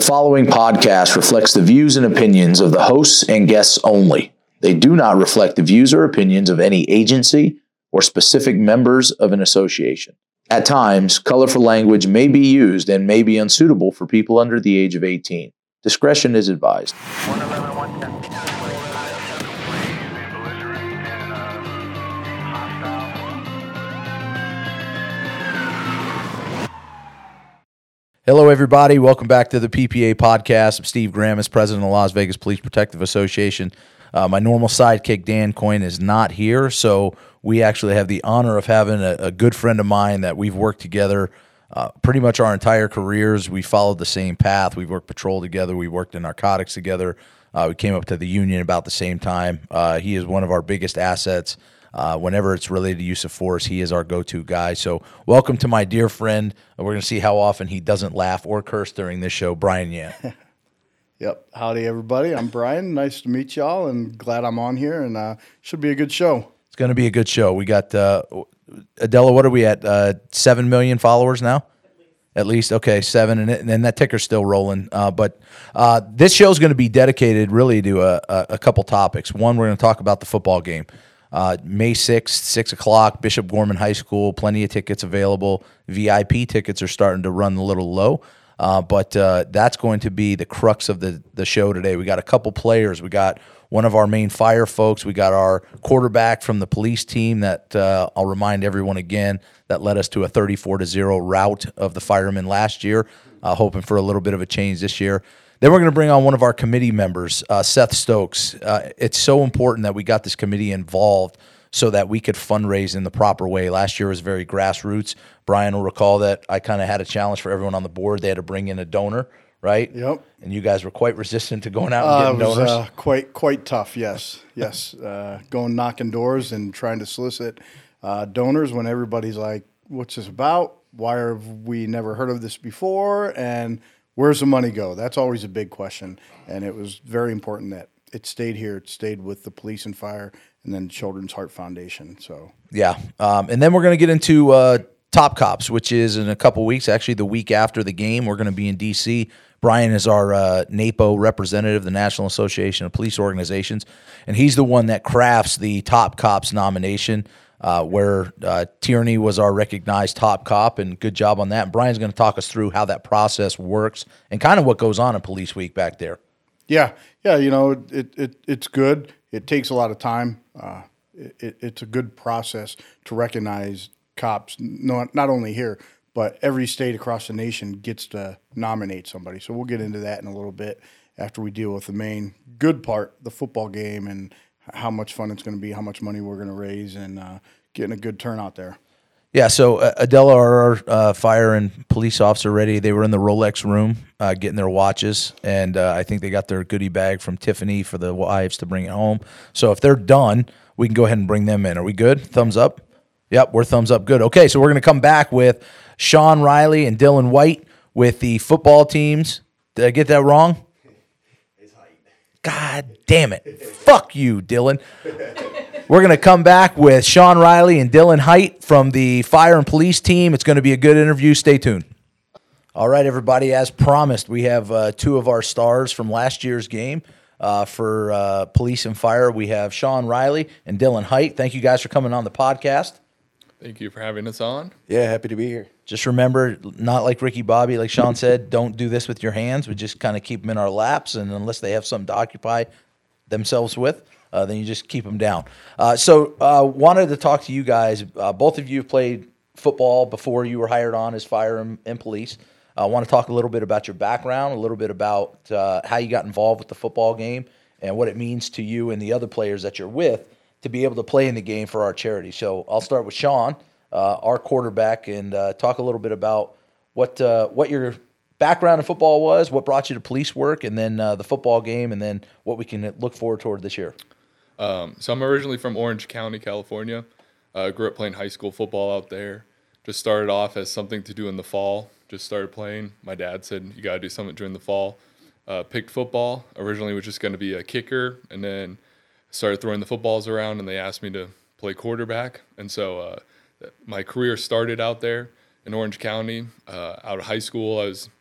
The following podcast reflects the views and opinions of the hosts and guests only. They do not reflect the views or opinions of any agency or specific members of an association. At times, colorful language may be used and may be unsuitable for people under the age of 18. Discretion is advised. Hello, everybody. Welcome back to the PPA podcast. I'm Steve Grammis, president of the Las Vegas Police Protective Association. My normal sidekick, Dan Coyne, is not here, so we actually have the honor of having a good friend of mine that we've worked together pretty much our entire careers. We followed the same path. We've worked patrol together. We worked in narcotics together. We came up to the union about the same time. He is one of our biggest assets. Whenever it's related to use of force, he is our go-to guy. So welcome to my dear friend. We're going to see how often he doesn't laugh or curse during this show, Brian Yan. Yep. Howdy, everybody. I'm Brian. Nice to meet y'all, and glad I'm on here, and should be a good show. It's going to be a good show. We got, Adela, what are we at, 7 million followers now? At least, okay, 7, and that ticker's still rolling. But this show's going to be dedicated really to a couple topics. One, we're going to talk about the football game. May 6th, 6 o'clock, Bishop Gorman High School, plenty of tickets available. VIP tickets are starting to run a little low, but that's going to be the crux of the show today. We got a couple players. We got one of our main fire folks. We got our quarterback from the police team that I'll remind everyone again that led us to a 34-0 rout of the firemen last year, hoping for a little bit of a change this year. Then we're going to bring on one of our committee members, Seth Stokes. It's so important that we got this committee involved so that we could fundraise in the proper way. Last year was very grassroots. Brian will recall that I kind of had a challenge for everyone on the board. They had to bring in a donor, right? Yep. And you guys were quite resistant to going out and getting donors. It was quite tough, yes. Going knocking doors and trying to solicit donors when everybody's like, what's this about? Why have we never heard of this before? And where's the money go? That's always a big question, and it was very important that it stayed here. It stayed with the police and fire, and then Children's Heart Foundation. So yeah, and then we're going to get into Top Cops, which is in a couple weeks. Actually, the week after the game, we're going to be in D.C. Brian is our NAPO representative, the National Association of Police Organizations, and he's the one that crafts the Top Cops nomination. Where Tierney was our recognized top cop, and good job on that. And Brian's going to talk us through how that process works and kind of what goes on in Police Week back there. Yeah, you know, it's good. It takes a lot of time. It's a good process to recognize cops, not only here, but every state across the nation gets to nominate somebody. So we'll get into that in a little bit after we deal with the main good part, the football game, and how much fun it's going to be, how much money we're going to raise, and getting a good turnout there. Yeah, so Adela, our fire and police officer, ready. They were in the Rolex room getting their watches, and I think they got their goodie bag from Tiffany for the wives to bring it home. So if they're done, we can go ahead and bring them in. Are we good? Thumbs up? Yep, we're thumbs up. Good. Okay, so we're going to come back with Sean Riley and Dylan White with the football teams. Did I get that wrong? God damn it. Fuck you, Dylan. We're going to come back with Sean Riley and Dylan Height from the fire and police team. It's going to be a good interview. Stay tuned. All right, everybody. As promised, we have two of our stars from last year's game for police and fire. We have Sean Riley and Dylan Height. Thank you guys for coming on the podcast. Thank you for having us on. Yeah, happy to be here. Just remember, not like Ricky Bobby, like Sean said, don't do this with your hands. We just kind of keep them in our laps, and unless they have something to occupy themselves with, then you just keep them down. So wanted to talk to you guys. Both of you have played football before you were hired on as fire and police. I want to talk a little bit about your background, a little bit about how you got involved with the football game and what it means to you and the other players that you're with to be able to play in the game for our charity. So I'll start with Sean, our quarterback, and talk a little bit about what your background in football was, what brought you to police work, and then the football game, and then what we can look forward toward this year. So I'm originally from Orange County, California. Grew up playing high school football out there. Just started off as something to do in the fall. Just started playing. My dad said, you got to do something during the fall. Picked football. Originally was just going to be a kicker, and then started throwing the footballs around, and they asked me to play quarterback. And so my career started out there in Orange County. Out of high school, I was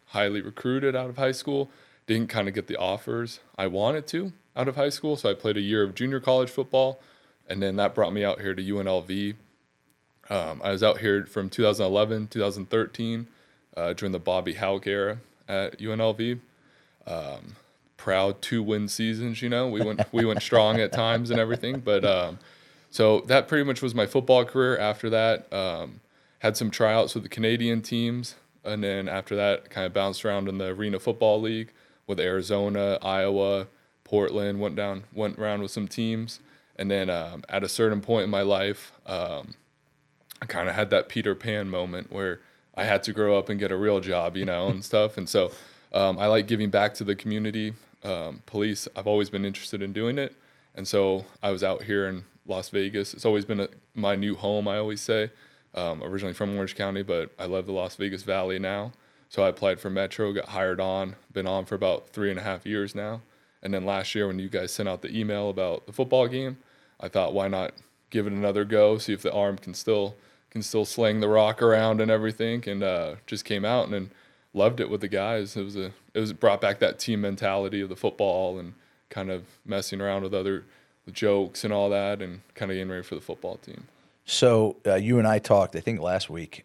highly recruited out of high school. Didn't kind of get the offers I wanted to out of high school. So I played a year of junior college football, and then that brought me out here to UNLV. I was out here from 2011, 2013, during the Bobby Houck era at UNLV. Proud 2-win seasons, we went strong at times and everything. But so that pretty much was my football career. After that, had some tryouts with the Canadian teams, and then after that, kind of bounced around in the Arena Football League with Arizona, Iowa, Portland. Went around with some teams, and then at a certain point in my life, I kind of had that Peter Pan moment where I had to grow up and get a real job, and stuff. And so I like giving back to the community. Police, I've always been interested in doing it. And so I was out here in Las Vegas. It's always been my new home, I always say. Originally from Orange County, but I love the Las Vegas Valley now. So I applied for Metro, got hired on, been on for about 3.5 years now. And then last year when you guys sent out the email about the football game, I thought, why not give it another go, see if the arm can still sling the rock around and everything, and just came out and then loved it with the guys. It was brought back that team mentality of the football and kind of messing around with jokes and all that, and kind of getting ready for the football team. So you and I talked, I think last week.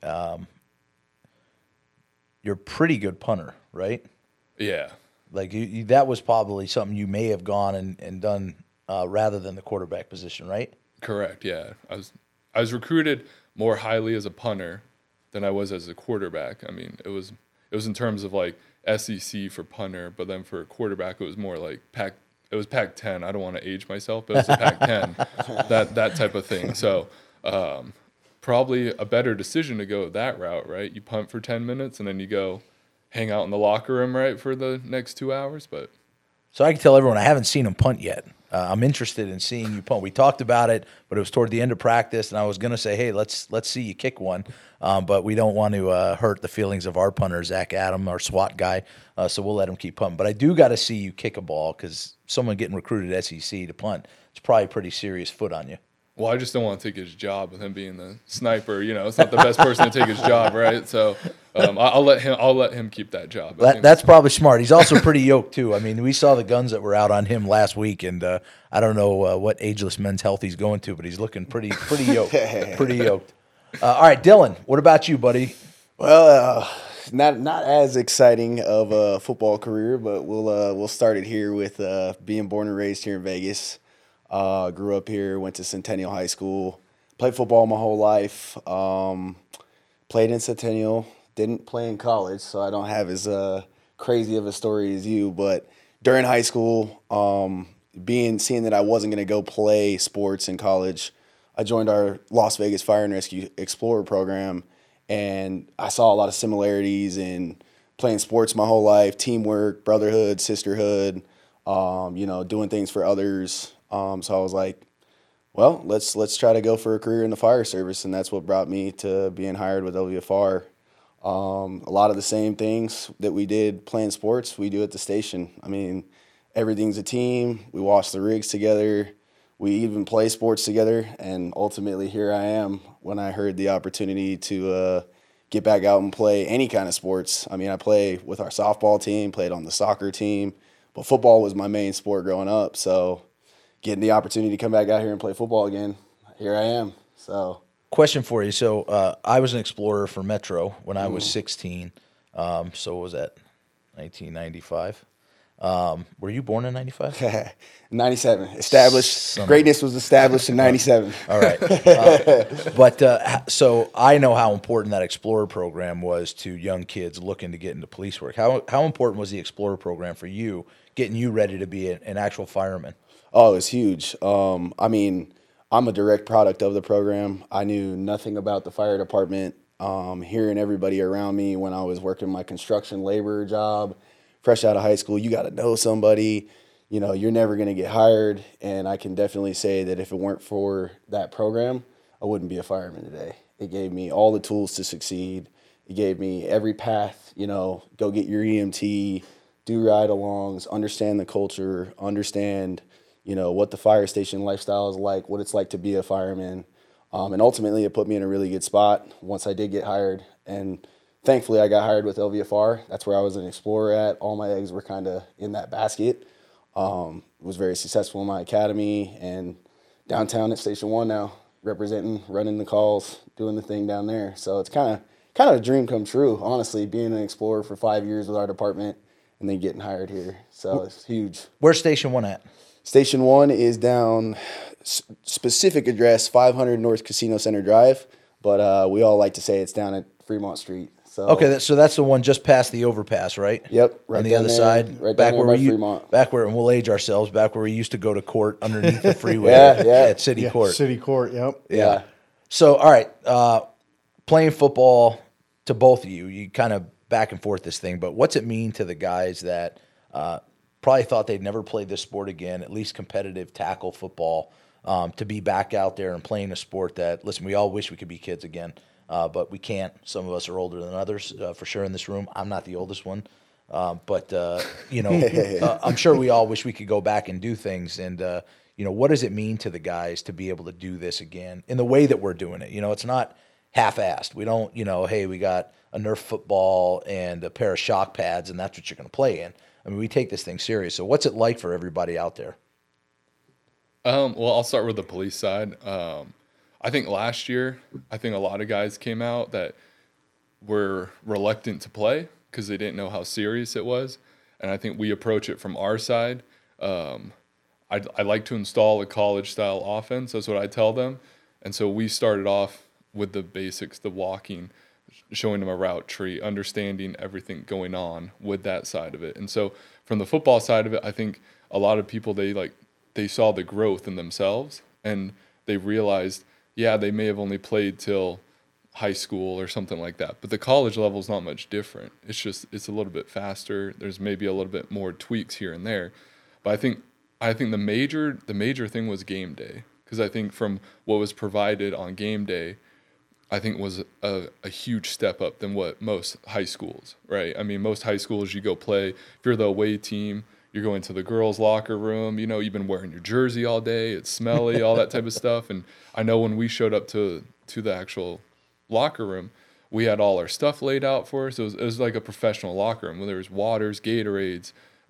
You're a pretty good punter, right? Yeah. Like that was probably something you may have gone and done rather than the quarterback position, right? Correct. Yeah, I was recruited more highly as a punter than I was as a quarterback. I mean, it was in terms of like SEC for punter, but then for quarterback, it was more like Pac-10. I don't want to age myself, but it was a Pac-10, that type of thing. So probably a better decision to go that route, right? You punt for 10 minutes and then you go hang out in the locker room, right, for the next 2 hours. But so I can tell everyone I haven't seen him punt yet. I'm interested in seeing you punt. We talked about it, but it was toward the end of practice, and I was going to say, hey, let's see you kick one, but we don't want to hurt the feelings of our punter, Zach Adam, our SWAT guy, so we'll let him keep punting. But I do got to see you kick a ball because someone getting recruited at SEC to punt, it's probably a pretty serious foot on you. Well, I just don't want to take his job with him being the sniper. It's not the best person to take his job, right? So I'll let him keep that job. That's probably smart. He's also pretty yoked too. I mean, we saw the guns that were out on him last week, and I don't know what Ageless Men's Health he's going to, but he's looking pretty yoked. Pretty yoked. All right, Dylan, what about you, buddy? Well, not as exciting of a football career, but we'll start it here with being born and raised here in Vegas. Grew up here, went to Centennial High School, played football my whole life, played in Centennial, didn't play in college, so I don't have as crazy of a story as you, but during high school, seeing that I wasn't going to go play sports in college, I joined our Las Vegas Fire and Rescue Explorer program, and I saw a lot of similarities in playing sports my whole life, teamwork, brotherhood, sisterhood, doing things for others. So I was like, well, let's try to go for a career in the fire service, and that's what brought me to being hired with WFR. A lot of the same things that we did playing sports, we do at the station. I mean, everything's a team. We watch the rigs together. We even play sports together, and ultimately here I am when I heard the opportunity to get back out and play any kind of sports. I mean, I play with our softball team, played on the soccer team, but football was my main sport growing up, so getting the opportunity to come back out here and play football again, here I am. So, question for you. So I was an explorer for Metro when I was 16. So what was that? 1995. Were you born in 95? 97. Established. Greatness was established in 97. All right. So I know how important that Explorer program was to young kids looking to get into police work. How important was the Explorer program for you, getting you ready to be an actual fireman? Oh, it was huge. I mean, I'm a direct product of the program. I knew nothing about the fire department. Hearing everybody around me when I was working my construction labor job, fresh out of high school, you got to know somebody. You're never going to get hired. And I can definitely say that if it weren't for that program, I wouldn't be a fireman today. It gave me all the tools to succeed. It gave me every path, go get your EMT, do ride-alongs, understand the culture, understand what the fire station lifestyle is like, what it's like to be a fireman. And ultimately, it put me in a really good spot once I did get hired. And thankfully I got hired with LVFR. That's where I was an explorer at. All my eggs were kind of in that basket. Was very successful in my academy and downtown at Station 1 now, representing, running the calls, doing the thing down there. So it's kind of a dream come true, honestly, being an explorer for 5 years with our department and then getting hired here. So it's huge. Where's Station 1 at? Station 1 is down, specific address, 500 North Casino Center Drive, but we all like to say it's down at Fremont Street. So Okay, so that's the one just past the overpass, right? Yep, right on the down other there, side, right back down where there by we Fremont. back where, and we'll age ourselves, back where we used to go to court underneath the freeway Yeah. at City Court. City Court, yep. Yeah. So, all right, playing football, to both of you, you kind of back and forth this thing, but what's it mean to the guys that probably thought they'd never play this sport again, at least competitive tackle football, to be back out there and playing a sport that, listen, we all wish we could be kids again, but we can't. Some of us are older than others, for sure, in this room. I'm not the oldest one. But I'm sure we all wish we could go back and do things. And, what does it mean to the guys to be able to do this again in the way that we're doing it? It's not half-assed. We don't, hey, we got a Nerf football and a pair of shock pads, and that's what you're going to play in. I mean, we take this thing serious. So what's it like for everybody out there? Well, I'll start with the police side. I think last year, a lot of guys came out that were reluctant to play because they didn't know how serious it was. And I think we approach it from our side. I like to install a college-style offense. That's what I tell them. And so we started off with the basics, the walking, showing them a route tree, understanding everything going on with that side of it. And so from the football side of it, I think a lot of people, they saw the growth in themselves and they realized, yeah, they may have only played till high school or something like that, but the college level is not much different. It's a little bit faster. There's maybe a little bit more tweaks here and there, but I think the major thing was game day, because I think from what was provided on game day, I think was a huge step up than what most high schools, right? I mean, most high schools you go play, if you're the away team, you're going to the girls' locker room, you've been wearing your jersey all day, it's smelly, all that type of stuff. And I know when we showed up to the actual locker room, we had all our stuff laid out for us. It was like a professional locker room where there was waters, Gatorades.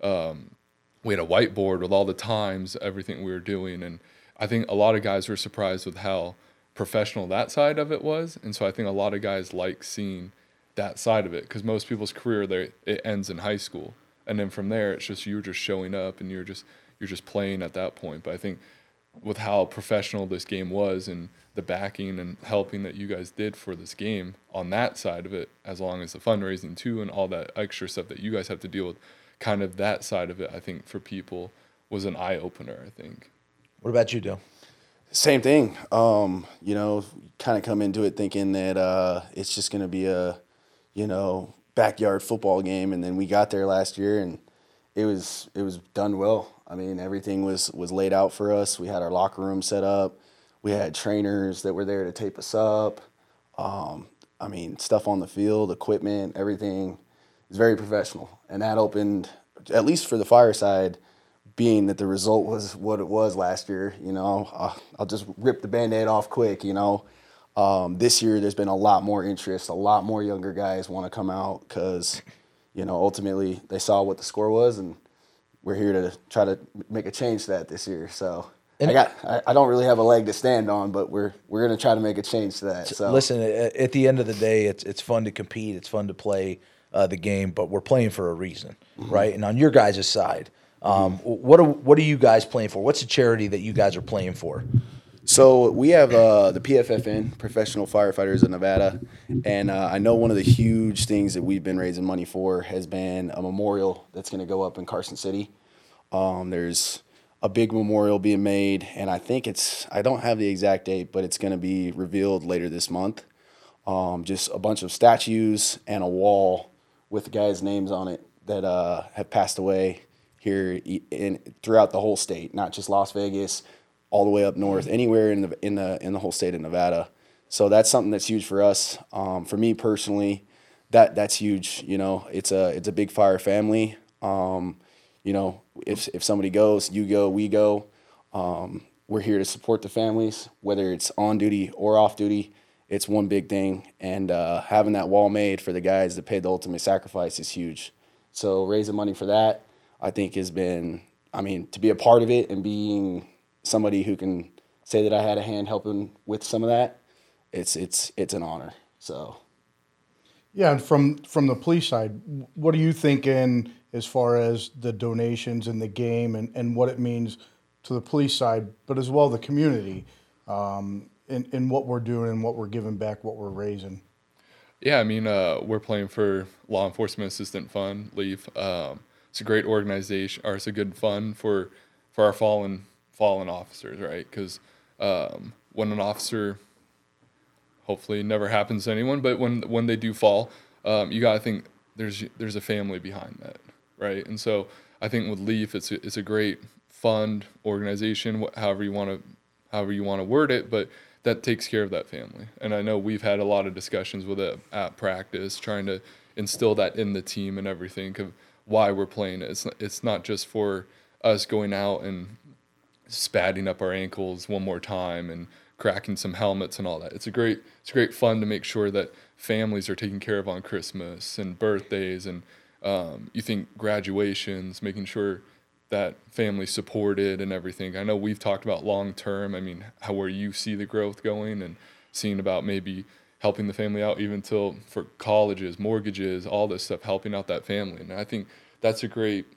We had a whiteboard with all the times, everything we were doing. And I think a lot of guys were surprised with how professional that side of it was. And so I think a lot of guys like seeing that side of it, because most people's career it ends in high school. And then from there, it's just you're just showing up and you're just playing at that point. But I think with how professional this game was and the backing and helping that you guys did for this game on that side of it, as long as the fundraising too and all that extra stuff that you guys have to deal with, kind of that side of it, I think for people was an eye opener, I think. What about you, Dale? Same thing. Kind of come into it thinking that it's just going to be a, backyard football game, and then we got there last year and it was done well. I mean, everything was laid out for us. We had our locker room set up. We had trainers that were there to tape us up. Stuff on the field, equipment, everything is very professional. And that opened, at least for the Fire side, being that the result was what it was last year. I'll just rip the Band-Aid off quick. This year there's been a lot more interest. A lot more younger guys want to come out because, ultimately they saw what the score was, and we're here to try to make a change to that this year. So I don't really have a leg to stand on, but we're going to try to make a change to that. So listen, at the end of the day, it's fun to compete. It's fun to play the game, but we're playing for a reason, right? And on your guys' side, what are you guys playing for? What's the charity that you guys are playing for? So we have the PFFN, Professional Firefighters of Nevada, and I know one of the huge things that we've been raising money for has been a memorial that's going to go up in Carson City. There's a big memorial being made, and I think I don't have the exact date, but it's going to be revealed later this month. Just a bunch of statues and a wall with the guys' names on it that have passed away here throughout the whole state, not just Las Vegas, all the way up north, anywhere in the whole state of Nevada. So that's something that's huge for us. For me personally, that's huge. It's a big Fire family. If somebody goes, you go, we go. We're here to support the families, whether it's on duty or off duty, it's one big thing. And having that wall made for the guys that paid the ultimate sacrifice is huge. So raising money for that, I think has been, I mean, to be a part of it and being somebody who can say that I had a hand helping with some of that, it's an honor. So. Yeah, and from the police side, what are you thinking as far as the donations in the game and what it means to the police side, but as well the community, in what we're doing and what we're giving back, what we're raising? Yeah, I mean, we're playing for Law Enforcement Assistant Fund, LEAF. It's a great organization, or it's a good fund for our fallen officers, right? Because when an officer, hopefully it never happens to anyone, but when they do fall, you got to think there's a family behind that, right? And so I think with LEAF, it's a great fund organization, however you want to word it, but that takes care of that family. And I know we've had a lot of discussions with it at practice, trying to instill that in the team and everything of why we're playing it. It's not just for us going out and spatting up our ankles one more time and cracking some helmets and all that. It's a great fun to make sure that families are taken care of on Christmas and birthdays, and you think graduations, making sure that family supported and everything. I know we've talked about long term. I mean, where you see the growth going and seeing about maybe helping the family out even till for colleges, mortgages, all this stuff, helping out that family. And I think that's a great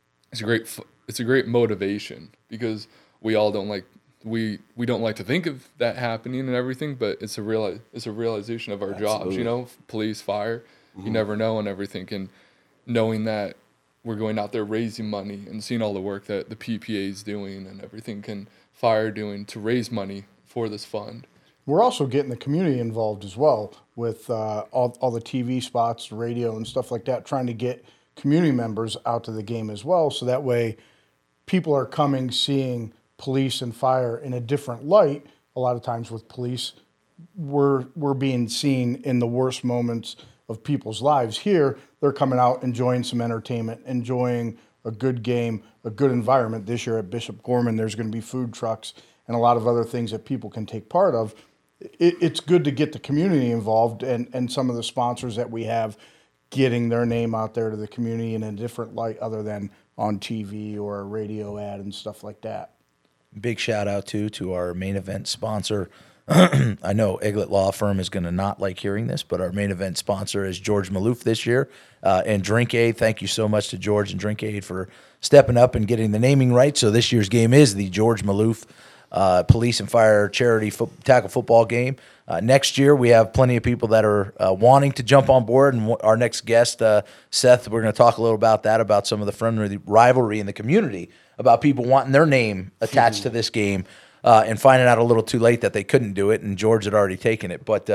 motivation, because we all don't like we don't like to think of that happening and everything, but it's a realization of our jobs, you know, police, fire, you never know and everything. And knowing that we're going out there raising money and seeing all the work that the PPA is doing and everything can fire doing to raise money for this fund. We're also getting the community involved as well with all the TV spots, radio and stuff like that, trying to get community members out to the game as well. So that way people are coming, seeing police and fire in a different light. A lot of times with police, we're being seen in the worst moments of people's lives. Here, they're coming out, enjoying some entertainment, enjoying a good game, a good environment. This year at Bishop Gorman, there's going to be food trucks and a lot of other things that people can take part of. It's good to get the community involved and some of the sponsors that we have getting their name out there to the community in a different light other than on TV or a radio ad and stuff like that. Big shout out to our main event sponsor. I know Egglet Law Firm is going to not like hearing this, but our main event sponsor is George Maloof this year. And Drink Aid, thank you so much to George and Drink Aid for stepping up and getting the naming right. So this year's game is the George Maloof Police and Fire Charity Tackle Football game. Next year, we have plenty of people that are wanting to jump on board. And our next guest, Seth, we're going to talk a little about that, about some of the friendly rivalry in the community, about people wanting their name attached to this game. And finding out a little too late that they couldn't do it, and George had already taken it. But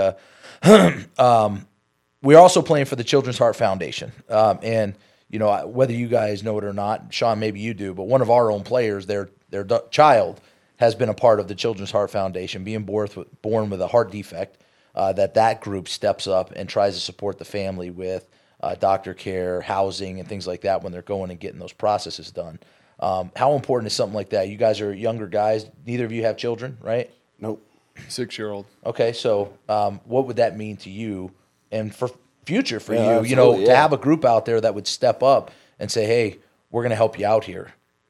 we're also playing for the Children's Heart Foundation. And, you know, whether you guys know it or not, Sean, maybe you do, but one of our own players, their child, has been a part of the Children's Heart Foundation, being born with a heart defect, that group steps up and tries to support the family with doctor care, housing, and things like that when they're going and getting those processes done. How important is something like that? You guys are younger guys. Neither of you have children, right? Nope. 6-year-old. Okay, so what would that mean to you and for future for you? Absolutely, You know, to have a group out there that would step up and say, "Hey, we're going to help you out here."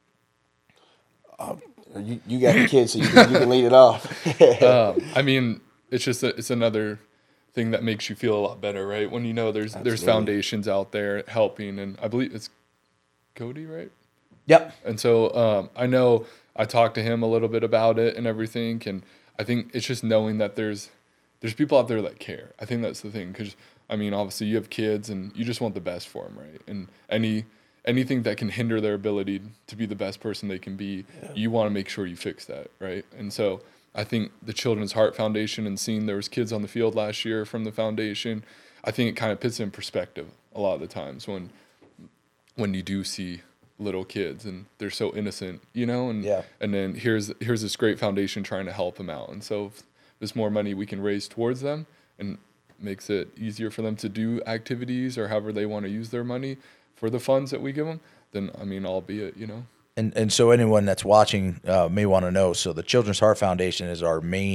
You got the kids, so you can lead it off. I mean, it's another thing that makes you feel a lot better, right? When you know there's foundations out there helping, and I believe it's Cody, right? Yep. And so I know I talked to him a little bit about it and everything, and I think it's just knowing that there's people out there that care. I think that's the thing, because I mean, obviously you have kids and you just want the best for them, right? And anything that can hinder their ability to be the best person they can be, you want to make sure you fix that, right? And so I think the Children's Heart Foundation, and seeing there was kids on the field last year from the foundation, I think it kind of puts in perspective a lot of the times when you do see little kids and they're so innocent, you know, and then here's this great foundation trying to help them out. And so if there's more money we can raise towards them and makes it easier for them to do activities or however they want to use their money for the funds that we give them, then I mean, albeit, you know. And so anyone that's watching may want to know, so the Children's Heart Foundation is our main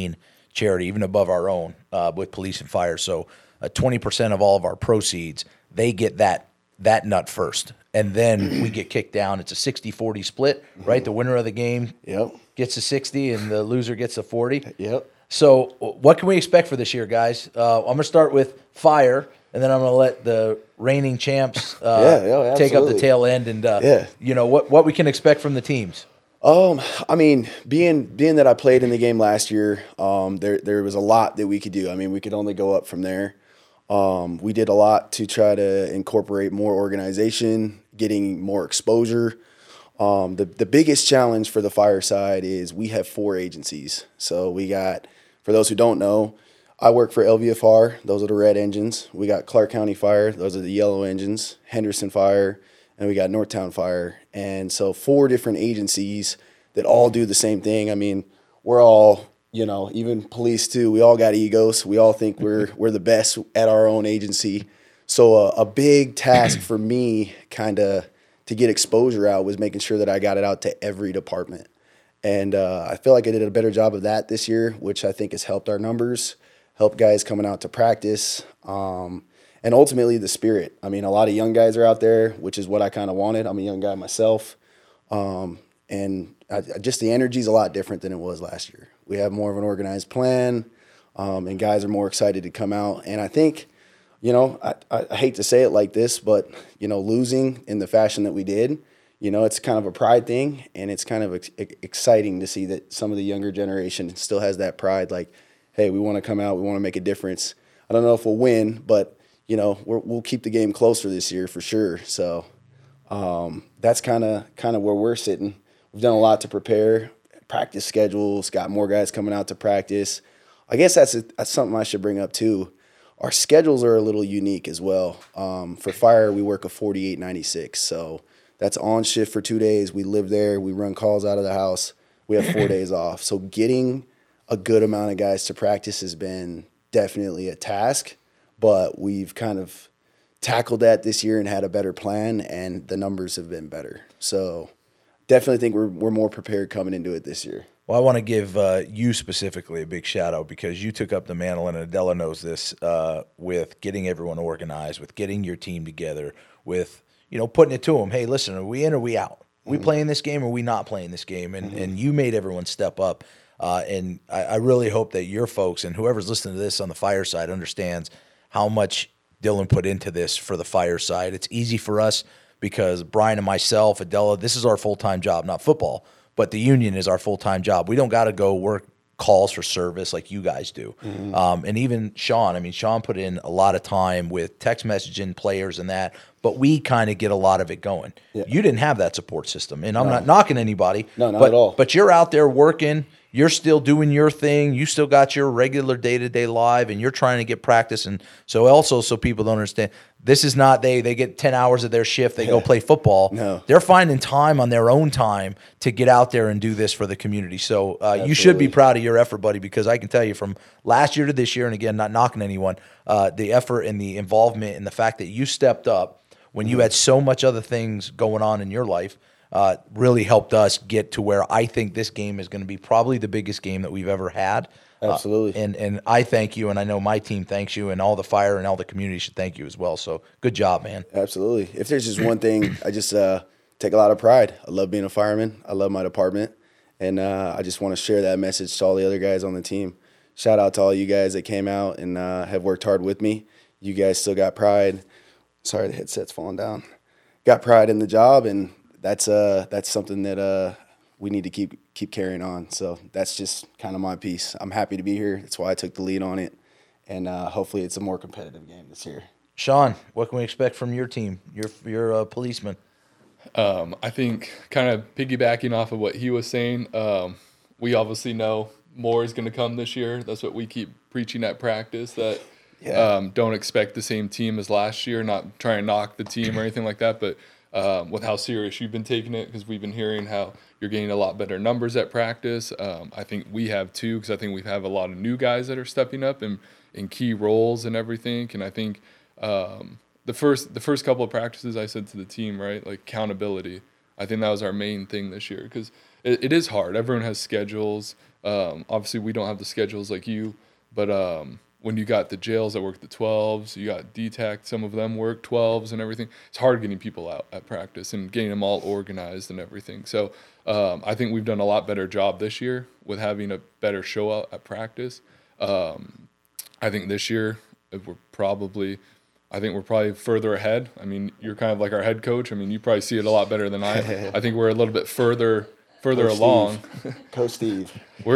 charity, even above our own with police and fire. So 20% of all of our proceeds, they get that nut first. And then we get kicked down. It's a 60-40 split, right? The winner of the game gets a 60 and the loser gets a 40. Yep. So what can we expect for this year, guys? I'm going to start with fire, and then I'm going to let the reigning champs take up the absolutely. tail end. And, what we can expect from the teams. I mean, being that I played in the game last year, there was a lot that we could do. I mean, we could only go up from there. We did a lot to try to incorporate more organization, getting more exposure. The biggest challenge for the fire side is we have 4 agencies. So we got, for those who don't know, I work for LVFR. Those are the red engines. We got Clark County Fire. Those are the yellow engines. Henderson Fire. And we got Northtown Fire. And so 4 different agencies that all do the same thing. I mean, we're all, even police too, we all got egos. We all think we're the best at our own agency. So a big task for me kind of to get exposure out was making sure that I got it out to every department. And I feel like I did a better job of that this year, which I think has helped our numbers, helped guys coming out to practice. And ultimately the spirit. I mean, a lot of young guys are out there, which is what I kind of wanted. I'm a young guy myself. And just the energy is a lot different than it was last year. We have more of an organized plan, and guys are more excited to come out. And I think, I hate to say it like this, but, losing in the fashion that we did, it's kind of a pride thing, and it's kind of exciting to see that some of the younger generation still has that pride. Like, hey, we want to come out, we want to make a difference. I don't know if we'll win, but we'll keep the game closer this year for sure. So that's kind of where we're sitting. We've done a lot to prepare. Practice schedules, got more guys coming out to practice. I guess that's something I should bring up too. Our schedules are a little unique as well. For fire, we work a 48-96. So that's on shift for 2 days. We live there. We run calls out of the house. We have 4 days off. So getting a good amount of guys to practice has been definitely a task. But we've kind of tackled that this year and had a better plan, and the numbers have been better. So definitely think we're more prepared coming into it this year. Well, I want to give you specifically a big shout out because you took up the mantle, and Adela knows this, with getting everyone organized, with getting your team together, with putting it to them. Hey, listen, are we in or are we out? Are we playing this game or are we not playing this game? And you made everyone step up. And I really hope that your folks and whoever's listening to this on the fire side understands how much Dylan put into this for the fire side. It's easy for us because Brian and myself, Adela, this is our full-time job, not football, but the union is our full-time job. We don't got to go work calls for service like you guys do. And even Sean, Sean put in a lot of time with text messaging players and that, but we kind of get a lot of it going. Yeah. You didn't have that support system, and I'm not knocking anybody. No, not at all. But you're out there working. You're still doing your thing. You still got your regular day-to-day live, and you're trying to get practice. And so also, so people don't understand, this is not they get 10 hours of their shift, they go play football. No. They're finding time on their own time to get out there and do this for the community. So you should be proud of your effort, buddy, because I can tell you from last year to this year, and again, not knocking anyone, the effort and the involvement and the fact that you stepped up when you had so much other things going on in your life, really helped us get to where I think this game is going to be probably the biggest game that we've ever had. Absolutely. And I thank you, and I know my team thanks you, and all the fire and all the community should thank you as well. So good job, man. Absolutely. If there's just one thing, I just take a lot of pride. I love being a fireman. I love my department. And I just want to share that message to all the other guys on the team. Shout out to all you guys that came out and have worked hard with me. You guys still got pride. Sorry, the headset's falling down. Got pride in the job, and that's something that we need to keep carrying on. So that's just kind of my piece. I'm happy to be here. That's why I took the lead on it, and hopefully it's a more competitive game this year. Sean, what can we expect from your team? You're a policeman. I think kind of piggybacking off of what he was saying, we obviously know more is going to come this year. That's what we keep preaching at practice, that don't expect the same team as last year, not trying to knock the team or anything like that, but with how serious you've been taking it, because we've been hearing how you're getting a lot better numbers at practice. I think we have too, because I think we have a lot of new guys that are stepping up in key roles and everything. And I think the first couple of practices I said to the team, right, like accountability. I think that was our main thing this year because it is hard. Everyone has schedules. Obviously, we don't have the schedules like you, but when you got the jails that work the 12s, you got DTAC, some of them work 12s and everything. It's hard getting people out at practice and getting them all organized and everything. So I think we've done a lot better job this year with having a better show out at practice. I think this year we're probably further ahead. I mean, you're kind of like our head coach. I mean, you probably see it a lot better than I. I think we're a little bit further along. Coach Steve.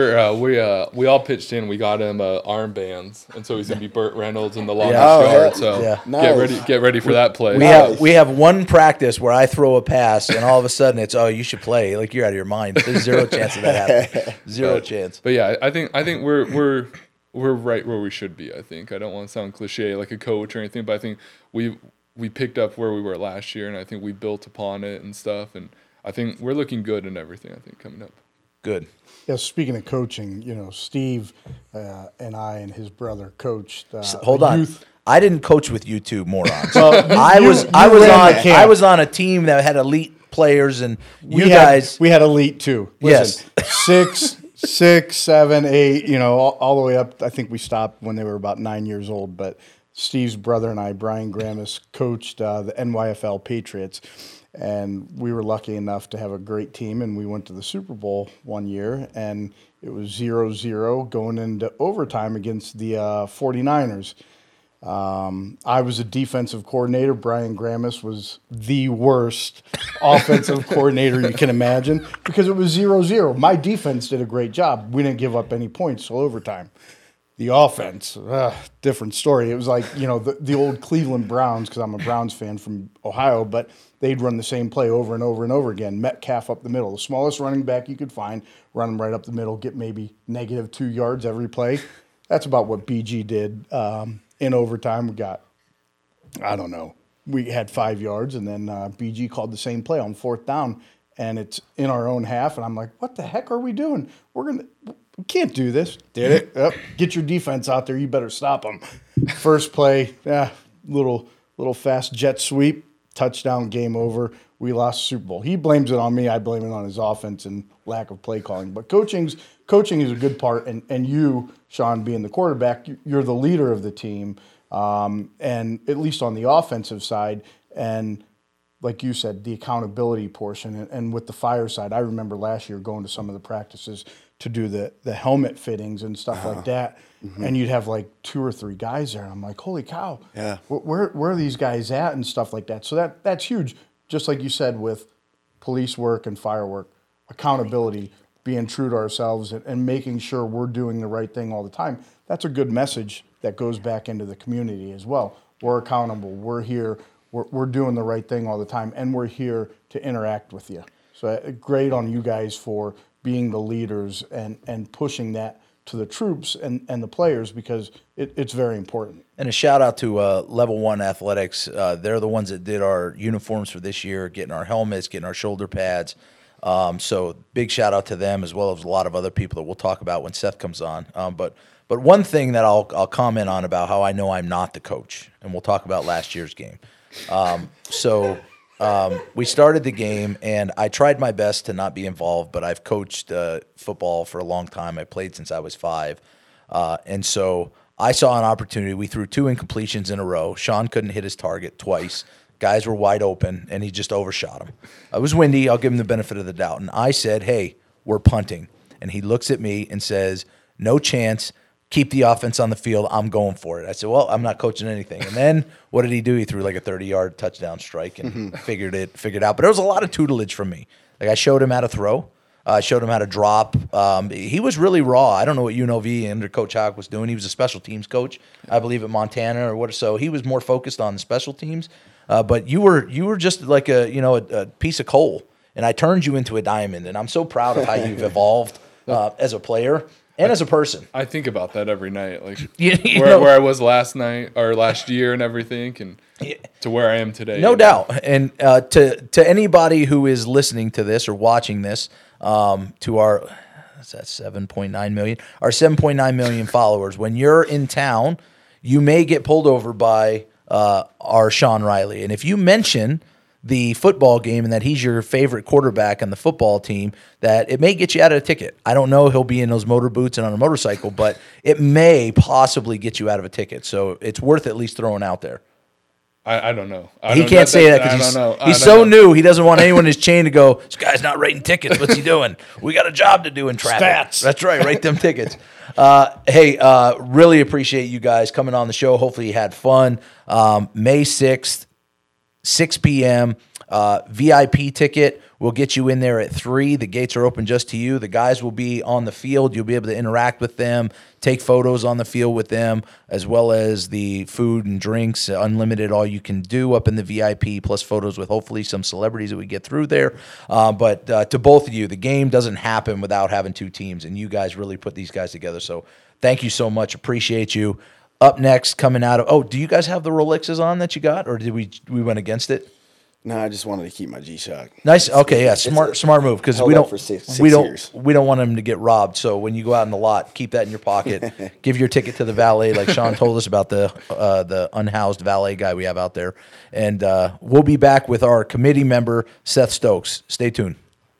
We all pitched in. We got him armbands, and so he's gonna be Burt Reynolds in the longest Oh, yard. yeah. So Yeah. Nice. get ready for that play. We have one practice where I throw a pass, and all of a sudden it's, oh, you should play. Like, you're out of your mind. There's zero chance of that happening. Zero chance. But yeah, I think we're right where we should be. I think I don't want to sound cliche like a coach or anything, but I think we picked up where we were last year, and I think we built upon it and stuff, and I think we're looking good in everything. I think coming up. Good. Yeah, speaking of coaching, Steve and I and his brother coached. Hold a on. youth- I didn't coach with you two morons. Well, I you was ran the camp. I was on a team that had elite players, and we had elite too. Listen, 6, 7, 8, all the way up. I think we stopped when they were about 9 years old. But Steve's brother and I, Brian Gramis, coached the NYFL Patriots. And we were lucky enough to have a great team, and we went to the Super Bowl one year, and it was 0-0 going into overtime against the 49ers. I was a defensive coordinator. Brian Gramis was the worst offensive coordinator you can imagine because it was 0-0. My defense did a great job. We didn't give up any points till overtime. The offense, different story. It was like, the old Cleveland Browns, because I'm a Browns fan from Ohio, but they'd run the same play over and over and over again. Metcalf up the middle, the smallest running back you could find, run him right up the middle, get maybe -2 yards every play. That's about what BG did. In overtime, we got, I don't know, we had 5 yards, and then BG called the same play on 4th down, and it's in our own half, and I'm like, what the heck are we doing? We can't do this. Did it? Yep. Get your defense out there. You better stop them. First play, little fast jet sweep, touchdown, game over. We lost the Super Bowl. He blames it on me. I blame it on his offense and lack of play calling. But coaching is a good part. And you, Sean, being the quarterback, you're the leader of the team, and at least on the offensive side. And like you said, the accountability portion. And with the fire side, I remember last year going to some of the practices to do the helmet fittings and stuff like that. Mm-hmm. And you'd have like 2 or 3 guys there. And I'm like, holy cow, where are these guys at and stuff like that. So that's huge. Just like you said with police work and firework, accountability, being true to ourselves and making sure we're doing the right thing all the time. That's a good message that goes back into the community as well. We're accountable. We're here. We're doing the right thing all the time. And we're here to interact with you. So great on you guys for being the leaders and pushing that to the troops and the players because it's very important. And a shout out to Level 1 Athletics. They're the ones that did our uniforms for this year, getting our helmets, getting our shoulder pads. So big shout out to them as well as a lot of other people that we'll talk about when Seth comes on. But one thing that I'll comment on about how I know I'm not the coach, and we'll talk about last year's game. We started the game, and I tried my best to not be involved, but I've coached football for a long time. I played since I was 5. And so I saw an opportunity. We threw 2 incompletions in a row. Sean couldn't hit his target twice. Guys were wide open, and he just overshot them. It was windy. I'll give him the benefit of the doubt. And I said, hey, we're punting. And he looks at me and says, no chance. Keep the offense on the field. I'm going for it. I said, well, I'm not coaching anything. And then what did he do? He threw like a 30-yard touchdown strike and figured out. But there was a lot of tutelage from me. Like I showed him how to throw. I showed him how to drop. He was really raw. I don't know what UNLV under Coach Houck was doing. He was a special teams coach, I believe, at Montana or what. So he was more focused on the special teams. But you were just like a piece of coal, and I turned you into a diamond. And I'm so proud of how you've evolved as a player. And as a person. I think about that every night, like where I was last night or last year and everything, and to where I am today. No doubt. And to anybody who is listening to this or watching this, to our, what's that, 7.9 million? Our 7.9 million followers, when you're in town, you may get pulled over by our Sean Riley. And if you mention the football game and that he's your favorite quarterback on the football team, that it may get you out of a ticket. I don't know, he'll be in those motor boots and on a motorcycle, but it may possibly get you out of a ticket. So it's worth at least throwing out there. I don't know. He can't say that because he's so new. He doesn't want anyone in his chain to go, this guy's not writing tickets. What's he doing? We got a job to do in traffic. Stats. That's right. Write them tickets. Hey, really appreciate you guys coming on the show. Hopefully you had fun. May 6th, 6 p.m. VIP ticket. We'll get you in there at 3. The gates are open just to you. The guys will be on the field. You'll be able to interact with them, take photos on the field with them, as well as the food and drinks, unlimited, all you can do up in the VIP, plus photos with hopefully some celebrities that we get through there. But to both of you, the game doesn't happen without having 2 teams, and you guys really put these guys together. So thank you so much. Appreciate you. Up next, coming out of, do you guys have the Rolexes on that you got, or did we went against it? No, I just wanted to keep my G-Shock. Nice. Okay, yeah, smart move, because we don't for six we don't years. we don't want him to get robbed. So when you go out in the lot, keep that in your pocket. Give your ticket to the valet, like Sean told us about the unhoused valet guy we have out there. And we'll be back with our committee member Seth Stokes. Stay tuned.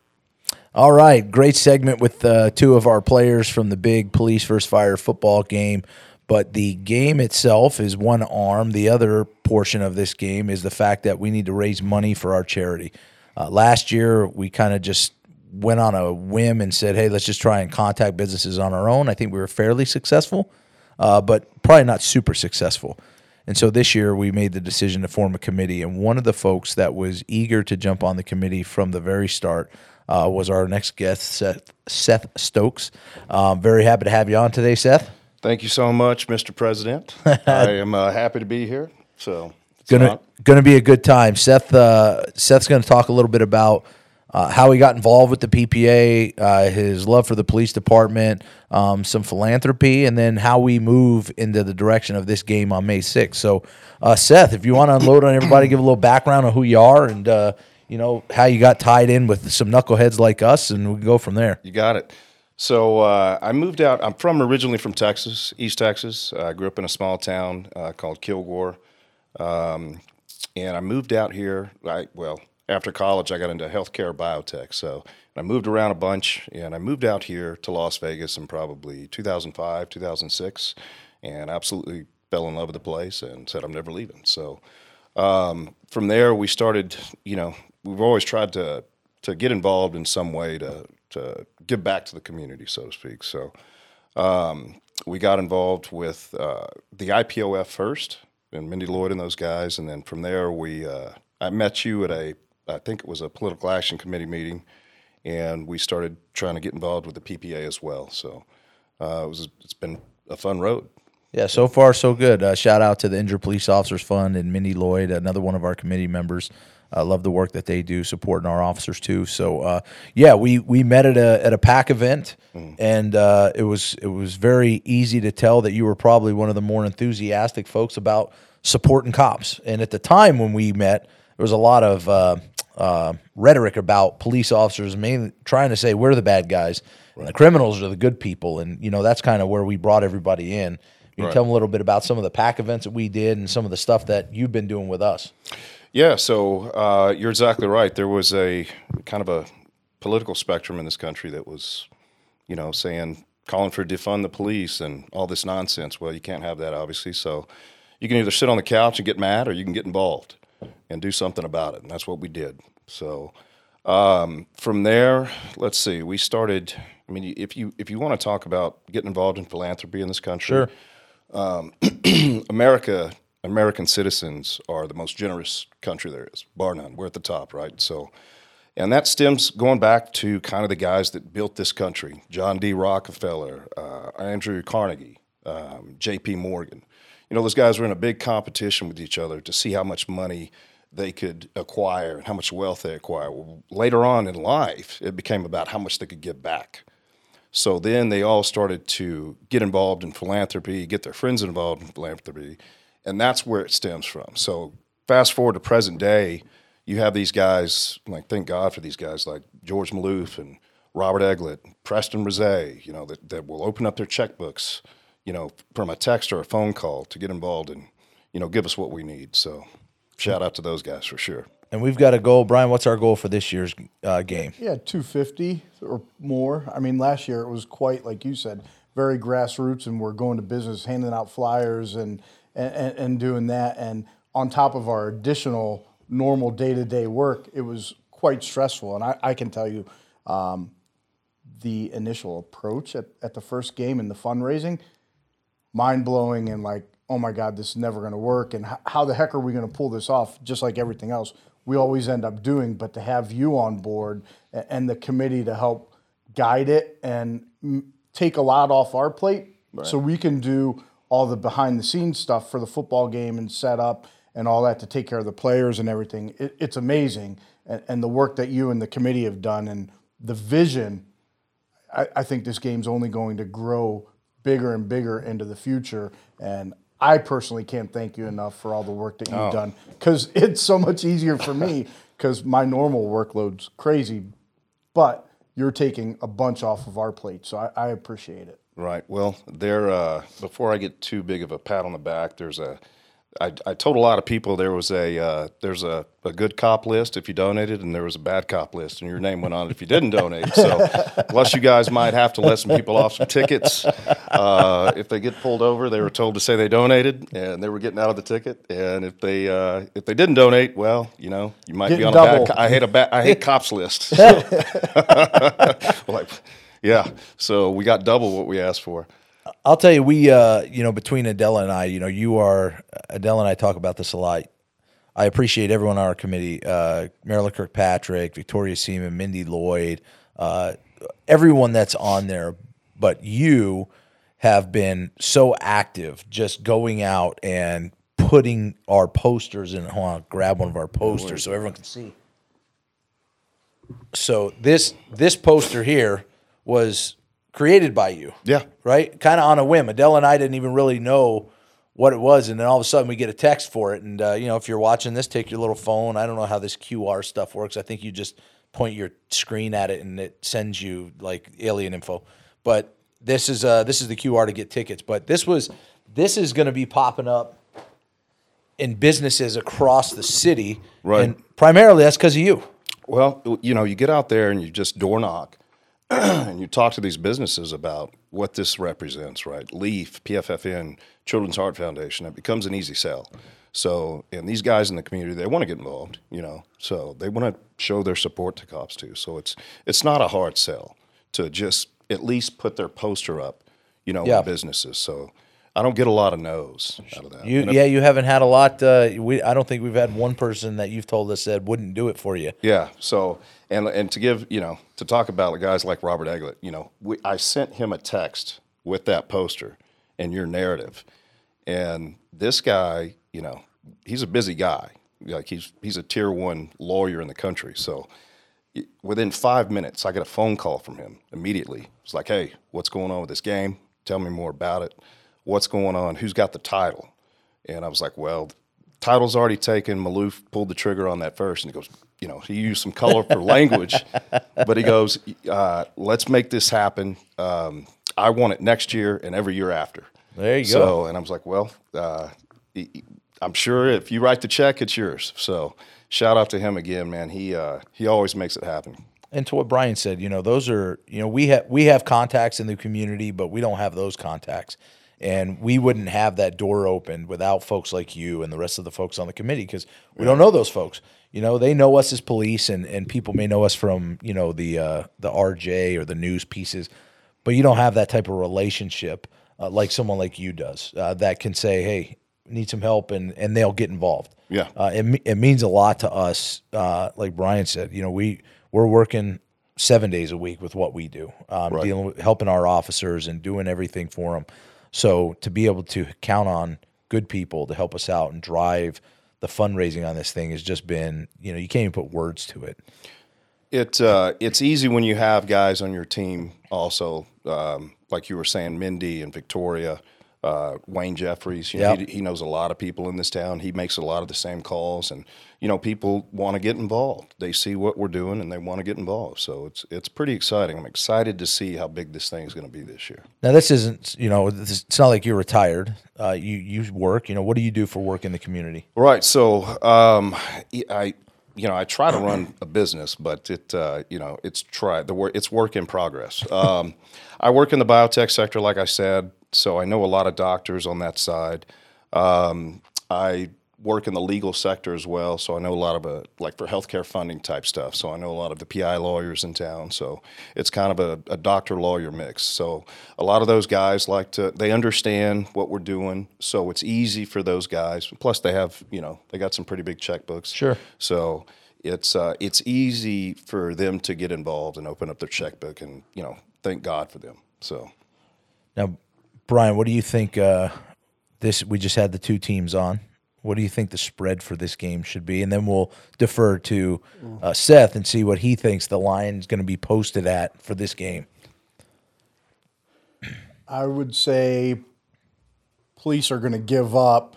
All right, great segment with 2 of our players from the big Police vs. Fire football game. But the game itself is one arm. The other portion of this game is the fact that we need to raise money for our charity. Last year, we kind of just went on a whim and said, hey, let's just try and contact businesses on our own. I think we were fairly successful, but probably not super successful. And so this year, we made the decision to form a committee. And one of the folks that was eager to jump on the committee from the very start was our next guest, Seth Stokes. Very happy to have you on today, Seth. Thank you so much, Mr. President. I am happy to be here. So gonna be a good time. Seth's going to talk a little bit about how he got involved with the PPA, his love for the police department, some philanthropy, and then how we move into the direction of this game on May 6th. So, Seth, if you want to unload on everybody, give a little background on who you are and how you got tied in with some knuckleheads like us, and we can go from there. You got it. So I moved out. I'm originally from Texas, East Texas. I grew up in a small town called Kilgore, and I moved out here. After college, I got into healthcare biotech. So I moved around a bunch, and I moved out here to Las Vegas in probably 2005, 2006, and absolutely fell in love with the place and said I'm never leaving. So from there, we started. We've always tried to get involved in some way to give back to the community, so to speak. So we got involved with the IPOF first, and Mindy Lloyd and those guys, and then from there I met you at I think it was a political action committee meeting, and we started trying to get involved with the PPA as well. So it's been a fun road. Yeah, so far so good. Shout out to the Injured Police Officers Fund and Mindy Lloyd, another one of our committee members. I love the work that they do supporting our officers too. So we met at a PAC event, and it was very easy to tell that you were probably one of the more enthusiastic folks about supporting cops. And at the time when we met, there was a lot of rhetoric about police officers, mainly trying to say we're the bad guys, and the criminals are the good people, and that's kind of where we brought everybody in. You can tell them a little bit about some of the PAC events that we did and some of the stuff that you've been doing with us. Yeah, so you're exactly right. There was a kind of a political spectrum in this country that was, calling for defund the police and all this nonsense. Well, you can't have that, obviously. So you can either sit on the couch and get mad, or you can get involved and do something about it. And that's what we did. So from there, let's see. We started. I mean, if you want to talk about getting involved in philanthropy in this country, American citizens are the most generous country there is, bar none. We're at the top, right? So, and that stems going back to kind of the guys that built this country: John D. Rockefeller, Andrew Carnegie, J.P. Morgan. Those guys were in a big competition with each other to see how much money they could acquire and how much wealth they acquire. Well, later on in life, it became about how much they could give back. So then they all started to get involved in philanthropy, get their friends involved in philanthropy, and that's where it stems from. So fast forward to present day, you have these guys, thank God for these guys like George Maloof and Robert Eglett, Preston Brzee, that will open up their checkbooks, from a text or a phone call to get involved and, give us what we need. So shout out to those guys for sure. And we've got a goal. Brian, what's our goal for this year's game? Yeah, 250 or more. I mean, last year it was quite, like you said, very grassroots, and we're going to business, handing out flyers and doing that. And on top of our additional normal day-to-day work, it was quite stressful. And I can tell you the initial approach at the first game and the fundraising, mind-blowing and like, oh my God, this is never going to work. And how the heck are we going to pull this off? Just like everything else we always end up doing, but to have you on board and the committee to help guide it and take a lot off our plate so we can do all the behind the scenes stuff for the football game and set up and all that to take care of the players and everything. It's amazing. And the work that you and the committee have done and the vision, I think this game's only going to grow bigger and bigger into the future. And I personally can't thank you enough for all the work that you've done, because it's so much easier for me because my normal workload's crazy, but you're taking a bunch off of our plate, so I appreciate it. Right. Well, before I get too big of a pat on the back, I told a lot of people there's a good cop list if you donated, and there was a bad cop list, and your name went on it if you didn't donate. So, plus you guys might have to let some people off some tickets. If they get pulled over, they were told to say they donated, and they were getting out of the ticket. And if they didn't donate, well, you might be on a bad. I hate cops list. So. Yeah. So we got double what we asked for. I'll tell you, we, between Adela and I, Adela and I talk about this a lot. I appreciate everyone on our committee, Marilyn Kirkpatrick, Victoria Seaman, Mindy Lloyd, everyone that's on there. But you have been so active just going out and putting our posters in. Hold on, grab one of our posters so everyone can see. So this poster here was created by you. Yeah. Right? Kind of on a whim. Adele and I didn't even really know what it was, and then all of a sudden we get a text for it. And, if you're watching this, take your little phone. I don't know how this QR stuff works. I think you just point your screen at it, and it sends you, like, alien info. But this is the QR to get tickets. But this is going to be popping up in businesses across the city. Right. And primarily that's because of you. Well, you get out there and you just door knock. And you talk to these businesses about what this represents, right? LEAF, PFFN, Children's Heart Foundation, it becomes an easy sell. So, and these guys in the community, they want to get involved, so they want to show their support to cops too. So it's not a hard sell to just at least put their poster up, in businesses. So I don't get a lot of no's out of that. You haven't had a lot. I don't think we've had one person that you've told us that wouldn't do it for you. Yeah. So, and to give, to talk about guys like Robert Eglett, I sent him a text with that poster and your narrative. And this guy, he's a busy guy. Like he's a tier 1 lawyer in the country. So within 5 minutes, I get a phone call from him immediately. It's like, hey, what's going on with this game? Tell me more about it. What's going on? Who's got the title? And I was like, well, title's already taken. Maloof pulled the trigger on that first. And he goes, he used some colorful language, but he goes, let's make this happen. I want it next year and every year after. There you go. And I was like, well, I'm sure if you write the check, it's yours. So shout out to him again, man. He always makes it happen. And to what Brian said, those are, we have contacts in the community, but we don't have those contacts. And we wouldn't have that door open without folks like you and the rest of the folks on the committee, because we don't know those folks. They know us as police, and people may know us from, the RJ or the news pieces, but you don't have that type of relationship like someone like you does that can say, hey, need some help, and they'll get involved. Yeah. It means a lot to us. Like Brian said, we're working 7 days a week with what we do, dealing with helping our officers and doing everything for them. So to be able to count on good people to help us out and drive the fundraising on this thing has just been, you can't even put words to it. It's easy when you have guys on your team also, like you were saying, Mindy and Victoria, Wayne Jeffries. He knows a lot of people in this town. He makes a lot of the same calls, and people want to get involved. They see what we're doing and they want to get involved. So it's pretty exciting. I'm excited to see how big this thing is going to be this year. Now this isn't, it's not like you're retired. You work. What do you do for work in the community? Right. So I try to run a business, but it's work in progress. I work in the biotech sector, like I said, so I know a lot of doctors on that side. I work in the legal sector as well, so I know a lot of like for healthcare funding type stuff. So I know a lot of the PI lawyers in town. So it's kind of a doctor-lawyer mix. So a lot of those guys they understand what we're doing, so it's easy for those guys. Plus they have, they got some pretty big checkbooks. Sure. So it's easy for them to get involved and open up their checkbook, and thank God for them. So Now, Brian, what do you think? We just had the two teams on. What do you think the spread for this game should be? And then we'll defer to Seth and see what he thinks the line is going to be posted at for this game. I would say police are going to give up,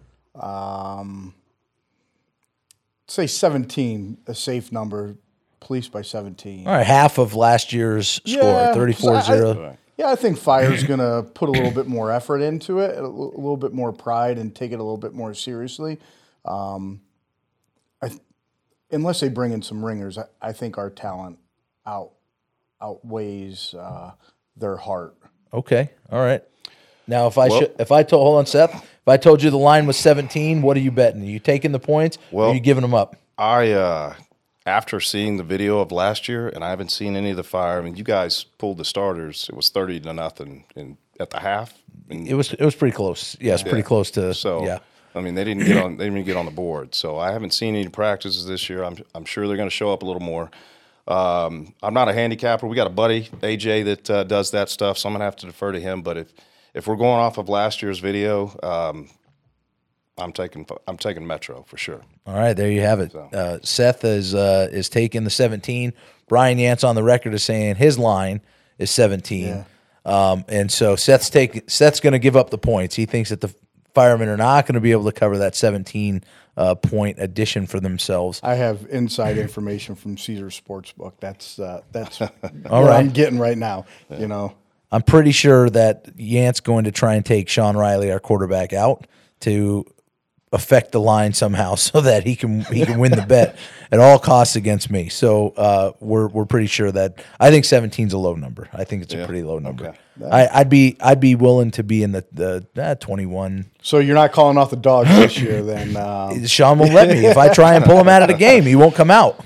say 17, a safe number, police by 17. All right, half of last year's score, 34-0. Yeah, I think Fire's going to put a little bit more effort into it, a little bit more pride, and take it a little bit more seriously. Unless they bring in some ringers, I think our talent outweighs their heart. Okay, all right. Now, if I told you the line was 17, what are you betting? Are you taking the points, or are you giving them up? After seeing the video of last year, and I haven't seen any of the Fire. I mean, you guys pulled the starters. It was 30-0 at the half. It was pretty close. Yes, pretty close to. So yeah. I mean, they didn't get on the board. So I haven't seen any practices this year. I'm sure they're going to show up a little more. I'm not a handicapper. We got a buddy AJ that does that stuff, so I'm gonna have to defer to him. But if we're going off of last year's video, I'm taking Metro for sure. All right, there you have it. So. Seth is taking the 17. Brian Yance on the record is saying his line is 17. Yeah. And so Seth's going to give up the points. He thinks that the Firemen are not going to be able to cover that 17 point addition for themselves. I have inside information from Caesar Sportsbook. That's all right. I'm getting right now. Yeah. I'm pretty sure that Yant's going to try and take Sean Riley, our quarterback, out to affect the line somehow so that he can win the bet at all costs against me. So we're pretty sure that I think 17 is a low number. I think it's a pretty low number. Okay. I'd be willing to be in the 21. So you're not calling off the dogs this year, then? Sean won't let me. If I try and pull him out of the game, he won't come out.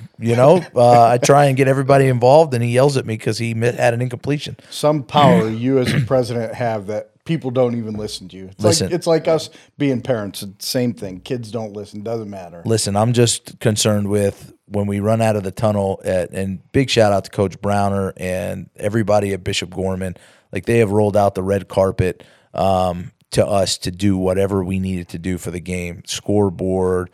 I try and get everybody involved, and he yells at me because he had an incompletion. Some power you as a president have that people don't even listen to you. It's like us being parents. It's the same thing. Kids don't listen. Doesn't matter. Listen, I'm just concerned with when we run out of the tunnel, and big shout out to Coach Browner and everybody at Bishop Gorman. Like, they have rolled out the red carpet to us to do whatever we needed to do for the game. Scoreboard,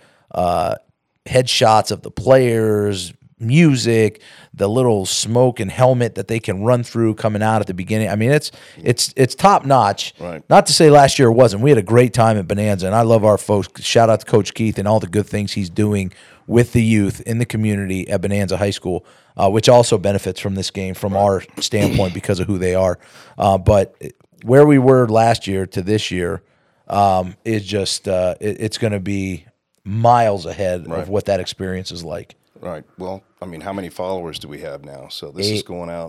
headshots of the players, music, the little smoke and helmet that they can run through coming out at the beginning. I mean, it's top notch. Right. Not to say last year it wasn't. We had a great time at Bonanza, and I love our folks. Shout out to Coach Keith and all the good things he's doing with the youth in the community at Bonanza High School, which also benefits from this game from our standpoint because of who they are. But where we were last year to this year is just it's going to be miles ahead of what that experience is like. Right. Well, I mean, how many followers do we have now? So this is going out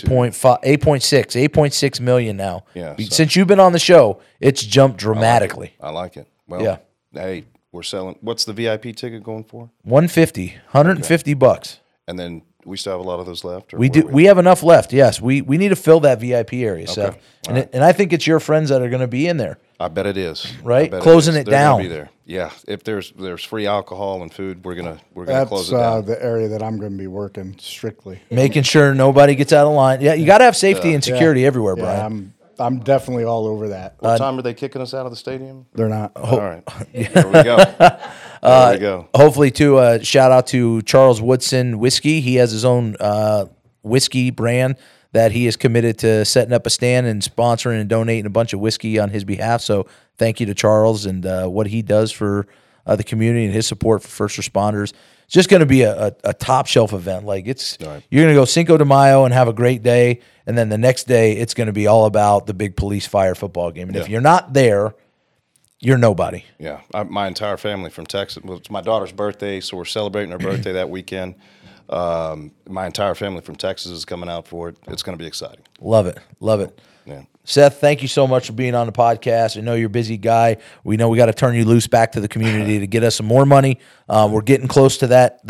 8.6 million now. Yeah. Since you've been on the show, it's jumped dramatically. I like it. Well, yeah. Hey, we're selling. What's the VIP ticket going for? $150. And then we still have a lot of those left. Or we do. We have enough left. Yes. We need to fill that VIP area, Seth. And I think it's your friends that are going to be in there. I bet it is. Right, closing it They're down. Gonna be there. Yeah, if there's free alcohol and food, we're gonna close it down. That's the area that I'm going to be working strictly. Making sure nobody gets out of line. Yeah, you got to have safety and security everywhere, Brian. I'm definitely all over that. What time are they kicking us out of the stadium? They're not. All right, there we go. There we go. Hopefully, too. Shout out to Charles Woodson Whiskey. He has his own whiskey brand that he is committed to setting up a stand and sponsoring and donating a bunch of whiskey on his behalf. So thank you to Charles and what he does for the community and his support for first responders. It's just going to be a top shelf event. Like you're going to go Cinco de Mayo and have a great day, and then the next day it's going to be all about the big police fire football game. And if you're not there, you're nobody. Yeah, my entire family from Texas. Well, it's my daughter's birthday, so we're celebrating her birthday that weekend. My entire family from Texas is coming out for it. It's going to be exciting. Love it. Love it. Yeah. Seth, thank you so much for being on the podcast. I know you're a busy guy. We know we got to turn you loose back to the community to get us some more money. We're getting close to that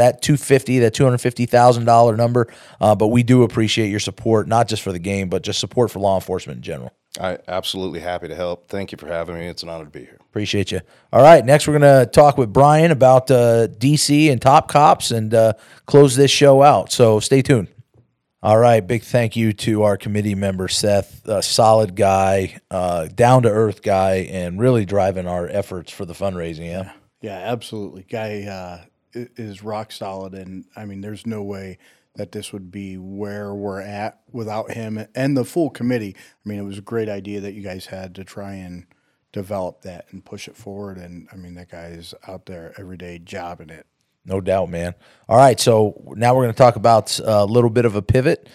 $250,000 number. But we do appreciate your support, not just for the game, but just support for law enforcement in general. I'm absolutely happy to help. Thank you for having me. It's an honor to be here. Appreciate you. All right, next we're going to talk with Brian about DC and Top Cops and close this show out. So stay tuned. All right, big thank you to our committee member, Seth, a solid guy, down-to-earth guy, and really driving our efforts for the fundraising, yeah? Yeah, absolutely. Guy is rock solid, and, I mean, there's no way that this would be where we're at without him and the full committee. I mean, it was a great idea that you guys had to try and develop that and push it forward, and, I mean, that guy is out there every day jobbing it. No doubt, man. All right, so now we're going to talk about a little bit of a pivot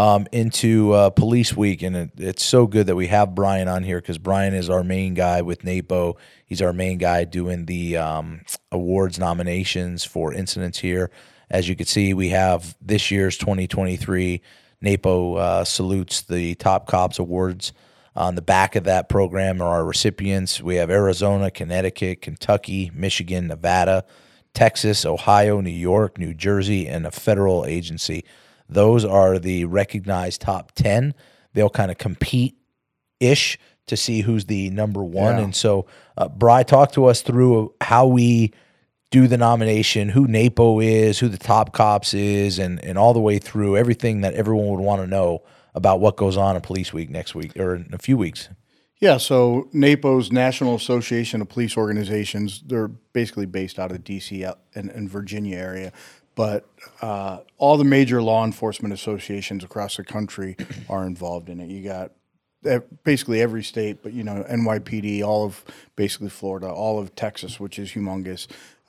into Police Week, and it's so good that we have Brian on here because Brian is our main guy with NAPO. He's our main guy doing the awards nominations for incidents here. As you can see, we have this year's 2023 NAPO salutes the Top Cops Awards. On the back of that program are our recipients. We have Arizona, Connecticut, Kentucky, Michigan, Nevada, Texas, Ohio, New York, New Jersey, and a federal agency. Those are the recognized top 10. They'll kind of compete-ish to see who's the number one. Yeah. And so, Bri, talk to us through how we do the nomination, who NAPO is, who the Top Cops is, and all the way through everything that everyone would want to know about what goes on in Police Week next week or in a few weeks. Yeah, so NAPO's National Association of Police Organizations, they're basically based out of D.C. and Virginia area, but all the major law enforcement associations across the country are involved in it. You got basically every state, but, you know, NYPD, all of basically Florida, all of Texas, which is humongous,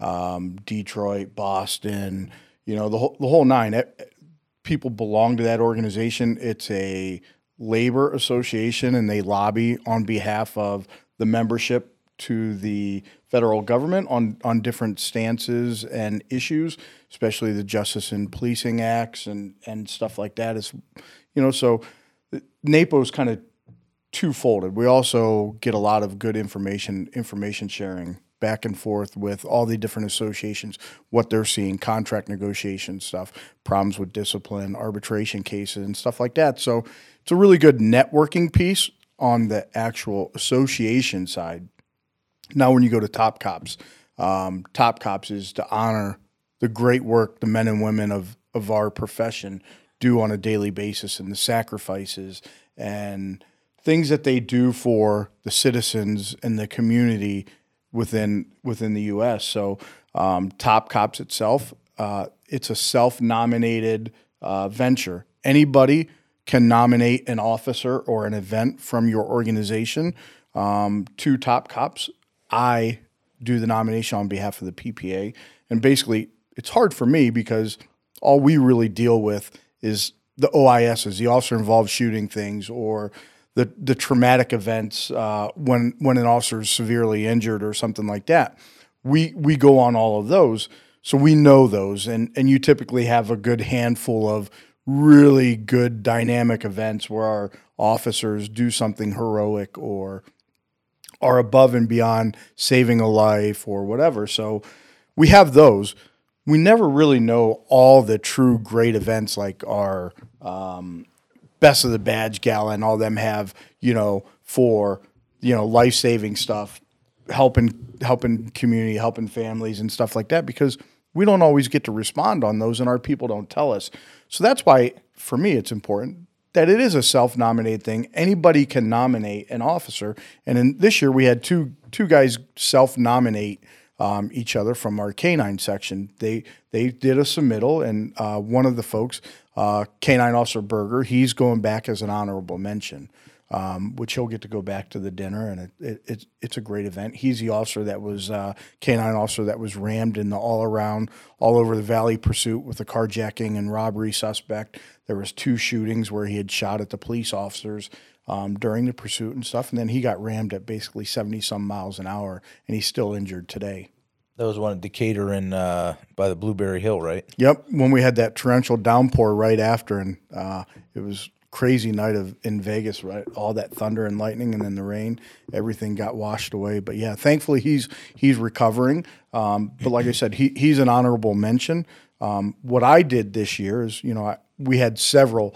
Detroit, Boston, you know, the whole nine. People belong to that organization. It's a labor association, and they lobby on behalf of the membership to the federal government on different stances and issues, especially the Justice and Policing Acts and stuff like that. Is, you know, so NAPO is kind of two-folded. We also get a lot of good information sharing back and forth with all the different associations, what they're seeing, contract negotiation stuff, problems with discipline, arbitration cases, and stuff like that. So it's a really good networking piece on the actual association side. Now, when you go to Top Cops is to honor the great work the men and women of our profession do on a daily basis and the sacrifices and things that they do for the citizens and the community within the U.S. So Top Cops itself, it's a self-nominated venture. Anybody can nominate an officer or an event from your organization to Top Cops. I do the nomination on behalf of the PPA. And basically, it's hard for me because all we really deal with is the OISs, the officer-involved shooting things, or the traumatic events when an officer is severely injured or something like that. We go on all of those, so we know those, and you typically have a good handful of really good dynamic events where our officers do something heroic or are above and beyond saving a life or whatever. So we have those. We never really know all the true great events like our Best of the Badge Gala and all them have, you know, for, you know, life-saving stuff, helping community, helping families and stuff like that, because we don't always get to respond on those and our people don't tell us. So that's why, for me, it's important that it is a self-nominated thing. Anybody can nominate an officer. And in this year, we had two guys self-nominate each other from our K-9 section. They did a submittal, and one of the folks, K-9 Officer Berger, he's going back as an honorable mention. which he'll get to go back to the dinner, and it's a great event. He's the officer that was canine officer that was rammed in the all over the valley pursuit with a carjacking and robbery suspect. There was 2 shootings where he had shot at the police officers during the pursuit and stuff, and then he got rammed at basically 70-some miles an hour, and he's still injured today. That was one at Decatur and by the Blueberry Hill, right? Yep, when we had that torrential downpour right after, and it was crazy night in Vegas, right? All that thunder and lightning, and then the rain, everything got washed away. But yeah, thankfully he's recovering. But like I said, he's an honorable mention. What I did this year is, we had several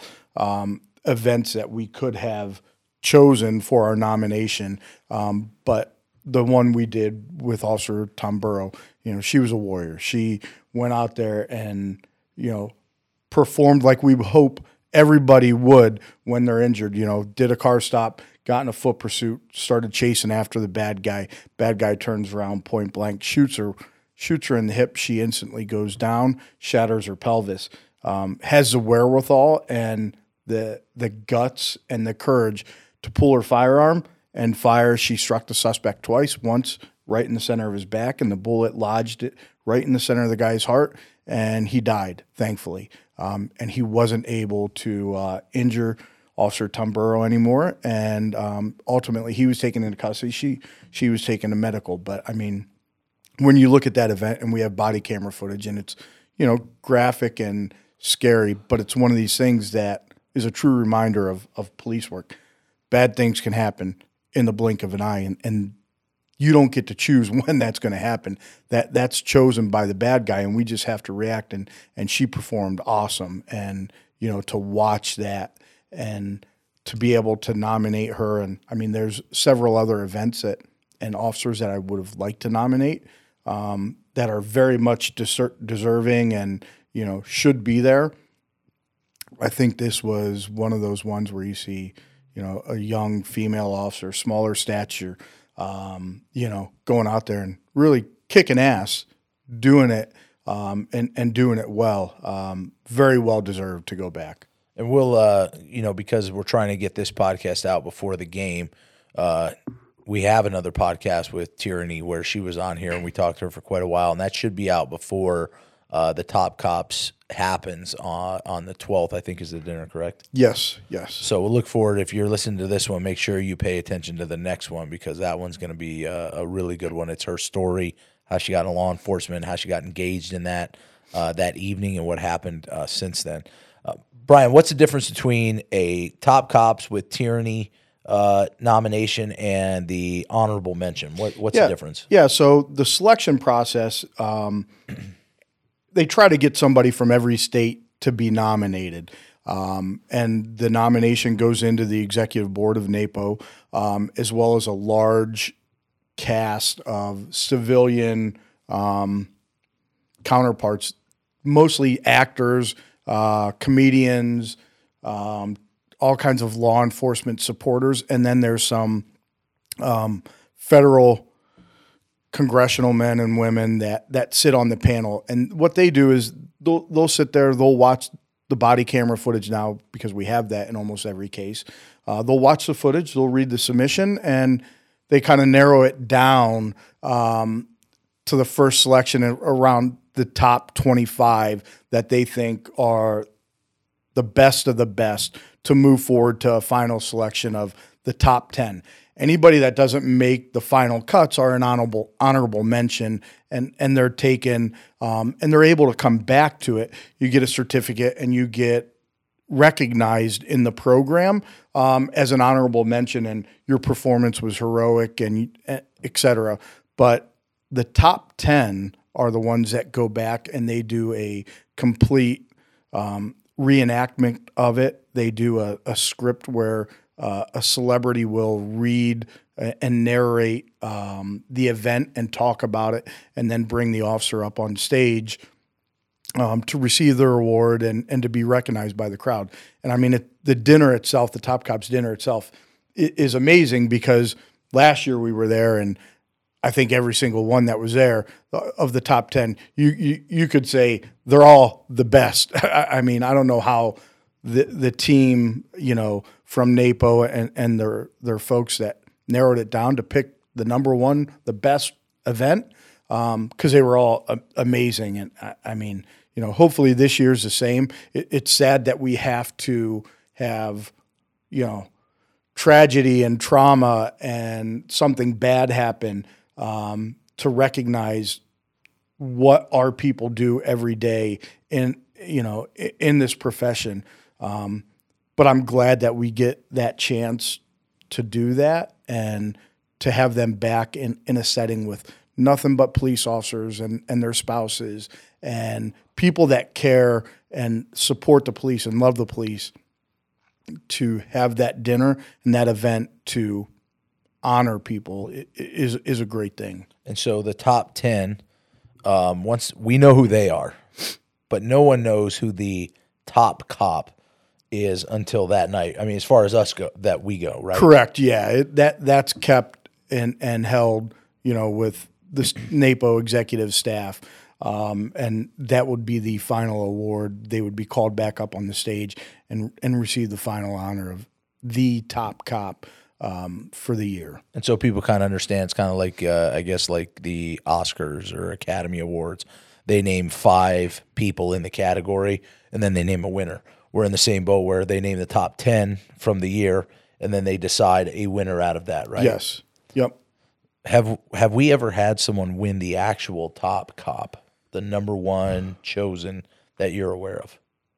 events that we could have chosen for our nomination, but the one we did with Officer Tom Burrow, she was a warrior. She went out there and, performed like we hope everybody would when they're injured. Did a car stop, got in a foot pursuit, started chasing after the bad guy. Bad guy turns around, point blank, shoots her in the hip. She instantly goes down, shatters her pelvis. Has the wherewithal and the guts and the courage to pull her firearm and fire. She struck the suspect twice, once right in the center of his back, and the bullet lodged it right in the center of the guy's heart, and he died, thankfully. And he wasn't able to injure Officer Tom Burrow anymore, and ultimately he was taken into custody. She was taken to medical. But, I mean, when you look at that event, and we have body camera footage, and it's, graphic and scary, but it's one of these things that is a true reminder of police work. Bad things can happen in the blink of an eye, and you don't get to choose when that's going to happen. That's chosen by the bad guy, and we just have to react. And she performed awesome, and to watch that and to be able to nominate her. And I mean, there's several other events and officers that I would have liked to nominate that are very much deserving and should be there. I think this was one of those ones where you see a young female officer, smaller stature, going out there and really kicking ass, doing it, and doing it well. Very well deserved to go back. And we'll, because we're trying to get this podcast out before the game, we have another podcast with Tyranny where she was on here and we talked to her for quite a while, and that should be out before the Top Cops happens on the 12th, I think is the dinner, correct? Yes. So we'll look forward. If you're listening to this one, make sure you pay attention to the next one because that one's going to be a really good one. It's her story, how she got in law enforcement, how she got engaged in that evening, and what happened since then. Brian, what's the difference between a Top Cops with Tyranny nomination and the honorable mention? What's the difference? Yeah, so the selection process, they try to get somebody from every state to be nominated. And the nomination goes into the executive board of NAPO, as well as a large cast of civilian counterparts, mostly actors, comedians, all kinds of law enforcement supporters. And then there's some federal congressional men and women that sit on the panel. And what they do is they'll sit there, they'll watch the body camera footage now because we have that in almost every case. They'll watch the footage, they'll read the submission, and they kind of narrow it down to the first selection around the top 25 that they think are the best of the best to move forward to a final selection of the top 10. Anybody that doesn't make the final cuts are an honorable mention, and they're taken, and they're able to come back to it. You get a certificate, and you get recognized in the program as an honorable mention, and your performance was heroic, and et cetera. But the top 10 are the ones that go back, and they do a complete reenactment of it. They do a script where a celebrity will read and narrate the event and talk about it, and then bring the officer up on stage to receive their award and to be recognized by the crowd. And I mean, the dinner itself, the Top Cops dinner itself, is amazing because last year we were there, and I think every single one that was there of the top 10, you could say they're all the best. I mean, I don't know how the team, from NAPO and their folks that narrowed it down to pick the number one, the best event, because they were all amazing. And I mean, hopefully this year's the same. It's sad that we have to have, tragedy and trauma and something bad happen to recognize what our people do every day in this profession. But I'm glad that we get that chance to do that and to have them back in a setting with nothing but police officers and their spouses and people that care and support the police and love the police, to have that dinner and that event to honor people is a great thing. And so the top 10, once we know who they are, but no one knows who the top cop is until that night. I mean, as far as us go, that we go, right? Correct. Yeah. That's kept and held, with the NAPO executive staff. And that would be the final award. They would be called back up on the stage and receive the final honor of the top cop for the year. And so people kind of understand. It's kind of like, I guess, like the Oscars or Academy Awards. They name 5 people in the category, and then they name a winner. We're in the same boat where they name the top 10 from the year, and then they decide a winner out of that, right? Yes. Yep. Have we ever had someone win the actual top cop, the number one chosen that you're aware of?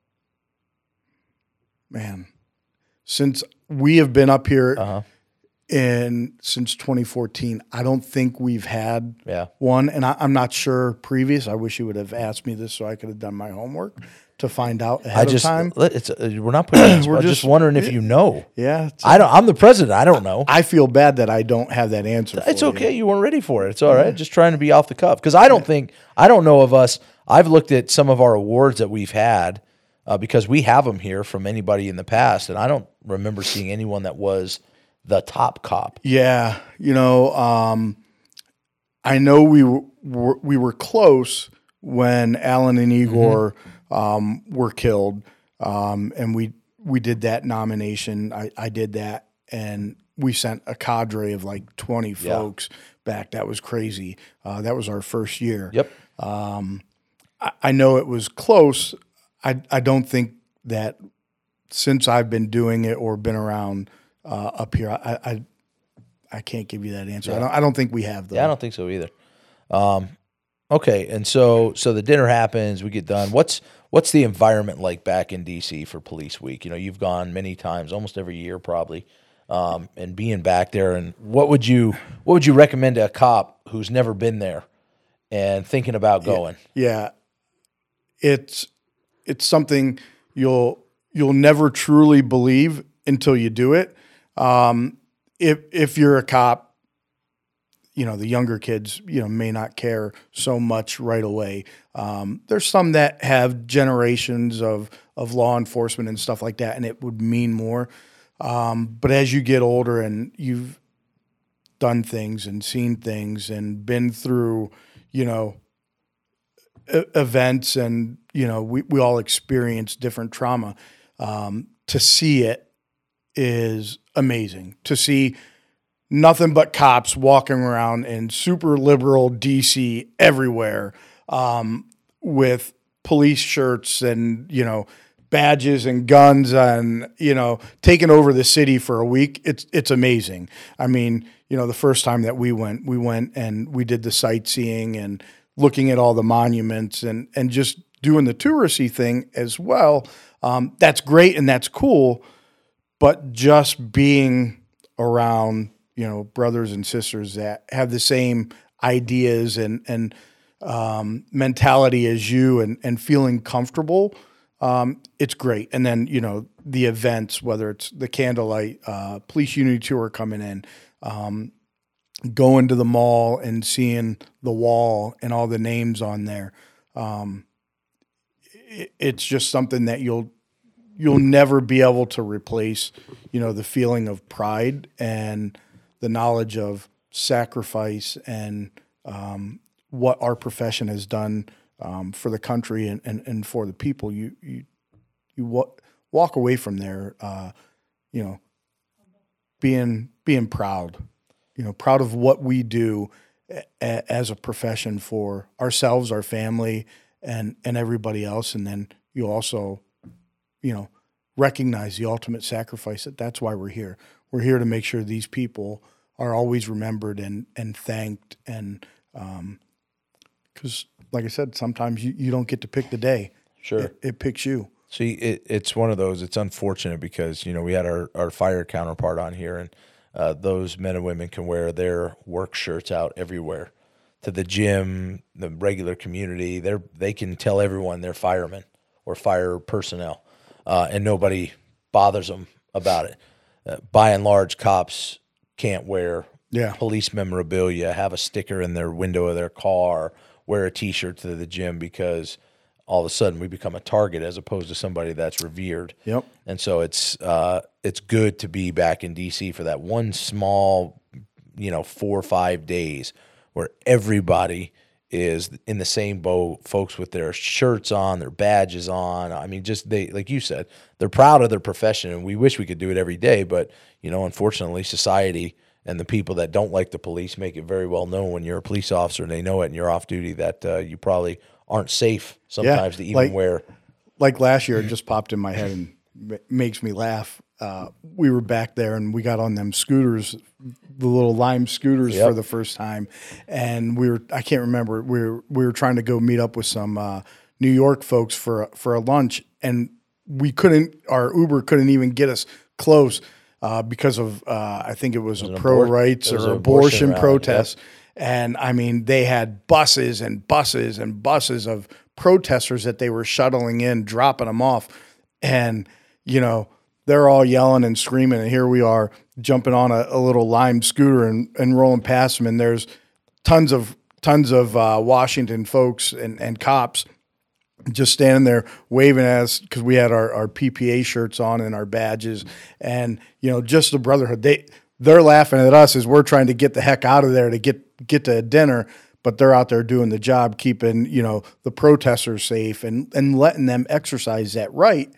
Man, since we have been up here since 2014, I don't think we've had one. And I'm not sure previous. I wish you would have asked me this so I could have done my homework to find out ahead of time. We're not putting it. We're just wondering if you know. Yeah, I'm the president. I don't know. I feel bad that I don't have that answer. It's okay. You weren't ready for it. It's all right. Just trying to be off the cuff because I don't know of us. I've looked at some of our awards that we've had because we have them here from anybody in the past, and I don't remember seeing anyone that was the top cop. Yeah, I know we were close when Alan and Igor were killed, and we did that nomination. I did that, and we sent a cadre of like 20 folks back. That was crazy. That was our first year. Yep. I know it was close. I don't think that since I've been doing it or been around up here, I can't give you that answer. Yeah. I don't think we have though. Yeah, I don't think so either. Okay, and so the dinner happens, we get done. What's the environment like back in DC for Police Week? You've gone many times, almost every year probably, and being back there. And what would you recommend to a cop who's never been there and thinking about going? Yeah, it's something you'll never truly believe until you do it. If you're a cop, the younger kids, may not care so much right away. There's some that have generations of law enforcement and stuff like that, and it would mean more. But as you get older and you've done things and seen things and been through, events and, we all experience different trauma, to see it is amazing. To see nothing but cops walking around in super liberal DC everywhere, with police shirts and, badges and guns and, taking over the city for a week. It's amazing. I mean, the first time that we went and we did the sightseeing and looking at all the monuments and just doing the touristy thing as well. That's great and that's cool, but just being around, brothers and sisters that have the same ideas and mentality as you and feeling comfortable, it's great. And then, the events, whether it's the candlelight, police unity tour coming in, going to the mall and seeing the wall and all the names on there. It's just something that you'll never be able to replace, the feeling of pride and the knowledge of sacrifice and what our profession has done for the country and for the people. You walk away from there, being proud, proud of what we do as a profession for ourselves, our family, and everybody else. And then you also, recognize the ultimate sacrifice that's why we're here. We're here to make sure these people are always remembered and thanked. And because, like I said, sometimes you don't get to pick the day. Sure. It picks you. See, it's one of those. It's unfortunate because we had our fire counterpart on here, and those men and women can wear their work shirts out everywhere, to the gym, the regular community. They can tell everyone they're firemen or fire personnel, and nobody bothers them about it. By and large, cops can't wear police memorabilia, have a sticker in their window of their car, wear a T-shirt to the gym, because all of a sudden we become a target as opposed to somebody that's revered. Yep. And so it's good to be back in DC for that one small, 4 or 5 days where everybody is in the same boat, folks with their shirts on, their badges on. I mean, just like you said, they're proud of their profession, and we wish we could do it every day. But, unfortunately, society and the people that don't like the police make it very well known when you're a police officer and they know it and you're off duty that you probably aren't safe sometimes to even wear. Like last year, it just popped in my head and makes me laugh. We were back there and we got on them scooters, the little Lime scooters for the first time. And I can't remember, we were trying to go meet up with some New York folks for a lunch, and our Uber couldn't even get us close because of, I think it was a pro-rights or abortion protest. And I mean, they had buses and buses and buses of protesters that they were shuttling in, dropping them off. And, they're all yelling and screaming. And here we are jumping on a little Lime scooter and rolling past them. And there's tons of Washington folks and cops just standing there waving at us because we had our PPA shirts on and our badges. And, just the brotherhood. They're laughing at us as we're trying to get the heck out of there to get to dinner, but they're out there doing the job, keeping, the protesters safe and letting them exercise that right.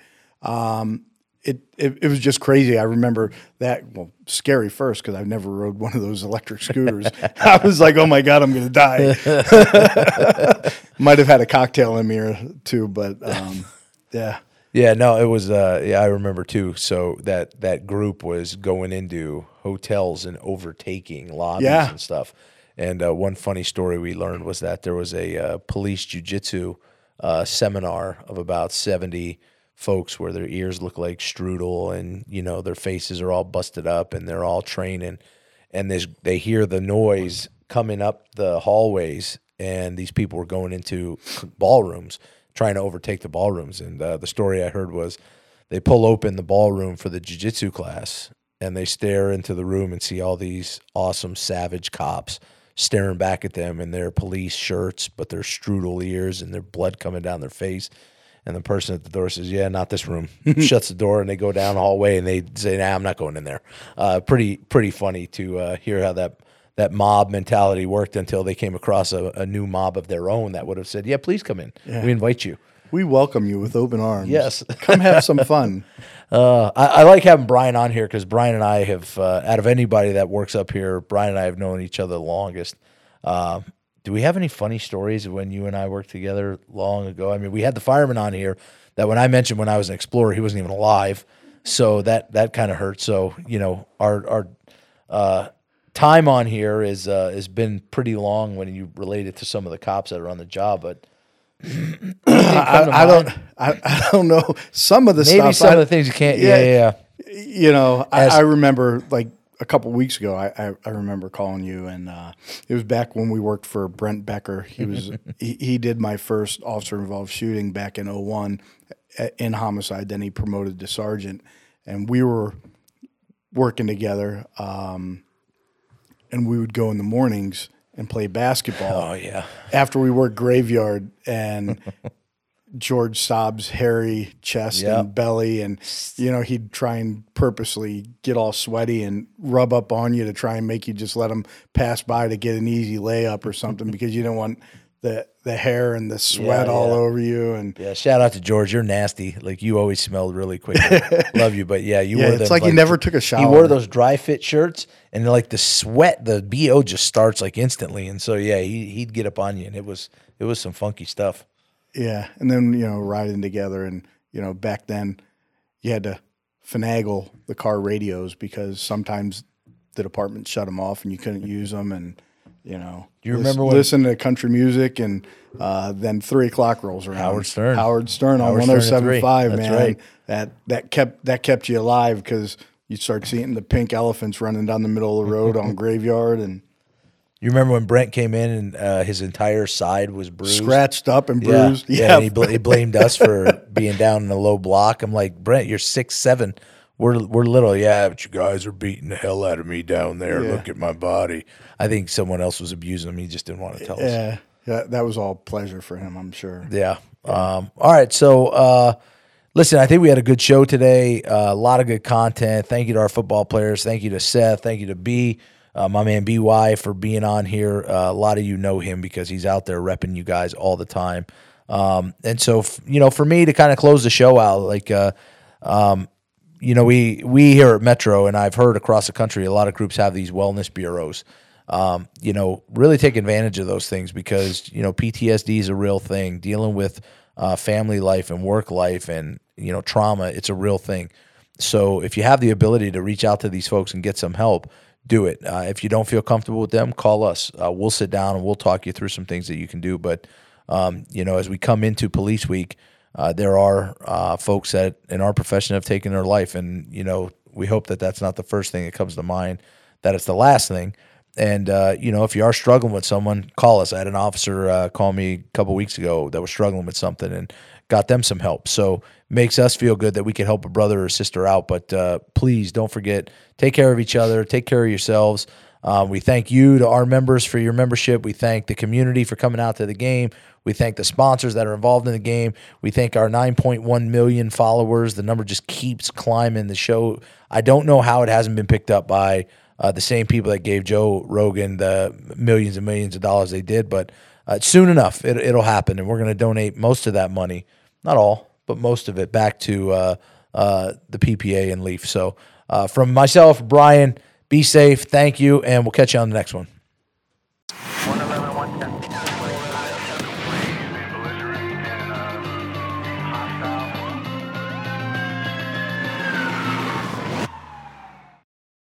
It was just crazy. I remember that, scary first because I've never rode one of those electric scooters. I was like, oh my God, I'm going to die. Might have had a cocktail in me or two, but yeah. Yeah, no, it was, I remember too. So that group was going into hotels and overtaking lobbies and stuff. And one funny story we learned was that there was a police jiu-jitsu seminar of about 70 folks where their ears look like strudel and, their faces are all busted up and they're all training. And they hear the noise coming up the hallways, and these people were going into ballrooms, trying to overtake the ballrooms. And the story I heard was they pull open the ballroom for the jiu-jitsu class, and they stare into the room and see all these awesome savage cops staring back at them in their police shirts, but their strudel ears and their blood coming down their face. And the person at the door says, yeah, not this room. Shuts the door, and they go down the hallway, and they say, nah, I'm not going in there. Pretty funny to hear how that mob mentality worked until they came across a new mob of their own that would have said, yeah, please come in. Yeah. We invite you. We welcome you with open arms. Yes. Come have some fun. I like having Brian on here because Brian and I have, out of anybody that works up here, Brian and I have known each other the longest. Do we have any funny stories of when you and I worked together long ago? I mean, we had the fireman on here that when I mentioned when I was an explorer, he wasn't even alive. So that kind of hurt. So, our time on here has been pretty long when you relate it to some of the cops that are on the job, but I don't know. Some of the maybe stuff. Some of the things you can't. Yeah. I remember like a couple weeks ago, I remember calling you, and it was back when we worked for Brent Becker. He was he did my first officer-involved shooting back in 2001 in homicide. Then he promoted to sergeant, and we were working together, and we would go in the mornings and play basketball. Oh, yeah. After we worked graveyard, and George Saab's hairy chest and belly, and he'd try and purposely get all sweaty and rub up on you to try and make you just let him pass by to get an easy layup or something because you don't want the hair and the sweat all over you. And Yeah, shout out to George. You're nasty. Like, you always smelled really quickly. Love you, but yeah, you yeah, wore it's them, like you never took a shower. He wore those dry fit shirts, and like the sweat, the BO just starts like instantly. And so yeah, he'd get up on you, and it was some funky stuff. Yeah, and then riding together, and back then you had to finagle the car radios because sometimes the department shut them off and you couldn't use them, and you remember when listen to country music, and then 3 o'clock rolls around. Howard Stern on Stern at 107.5, That's man. right. That kept you alive because you start seeing the pink elephants running down the middle of the road on Graveyard, and you remember when Brent came in and his entire side was bruised, scratched up and Yeah, bruised. yeah. And he blamed us for being down in a low block. I'm like, Brent, you're 6'7". We're little, yeah, but you guys are beating the hell out of me down there. Yeah. Look at my body. I think someone else was abusing him. He just didn't want to tell us. Yeah, that was all pleasure for him, I'm sure. Yeah. All right. So, listen, I think we had a good show today. A lot of good content. Thank you to our football players. Thank you to Seth. Thank you to B, my man BY, for being on here. A lot of you know him because he's out there repping you guys all the time. And so, for me to kind of close the show out, like, we here at Metro, and I've heard across the country, a lot of groups have these wellness bureaus. Really take advantage of those things because, PTSD is a real thing. Dealing with family life and work life and, trauma, it's a real thing. So if you have the ability to reach out to these folks and get some help, do it. If you don't feel comfortable with them, call us. We'll sit down and we'll talk you through some things that you can do. But, as we come into Police Week, there are folks that in our profession have taken their life, and we hope that that's not the first thing that comes to mind, that it's the last thing. And if you are struggling with someone, call us. I had an officer call me a couple weeks ago that was struggling with something and got them some help. So makes us feel good that we can help a brother or sister out. But please don't forget, take care of each other, take care of yourselves. We thank you to our members for your membership. We thank the community for coming out to the game. We thank the sponsors that are involved in the game. We thank our 9.1 million followers. The number just keeps climbing. The show, I don't know how it hasn't been picked up by the same people that gave Joe Rogan the millions and millions of dollars they did. But soon enough, it'll happen, and we're going to donate most of that money, not all, but most of it, back to the PPA and Leaf. So from myself, Brian, be safe. Thank you, and we'll catch you on the next one.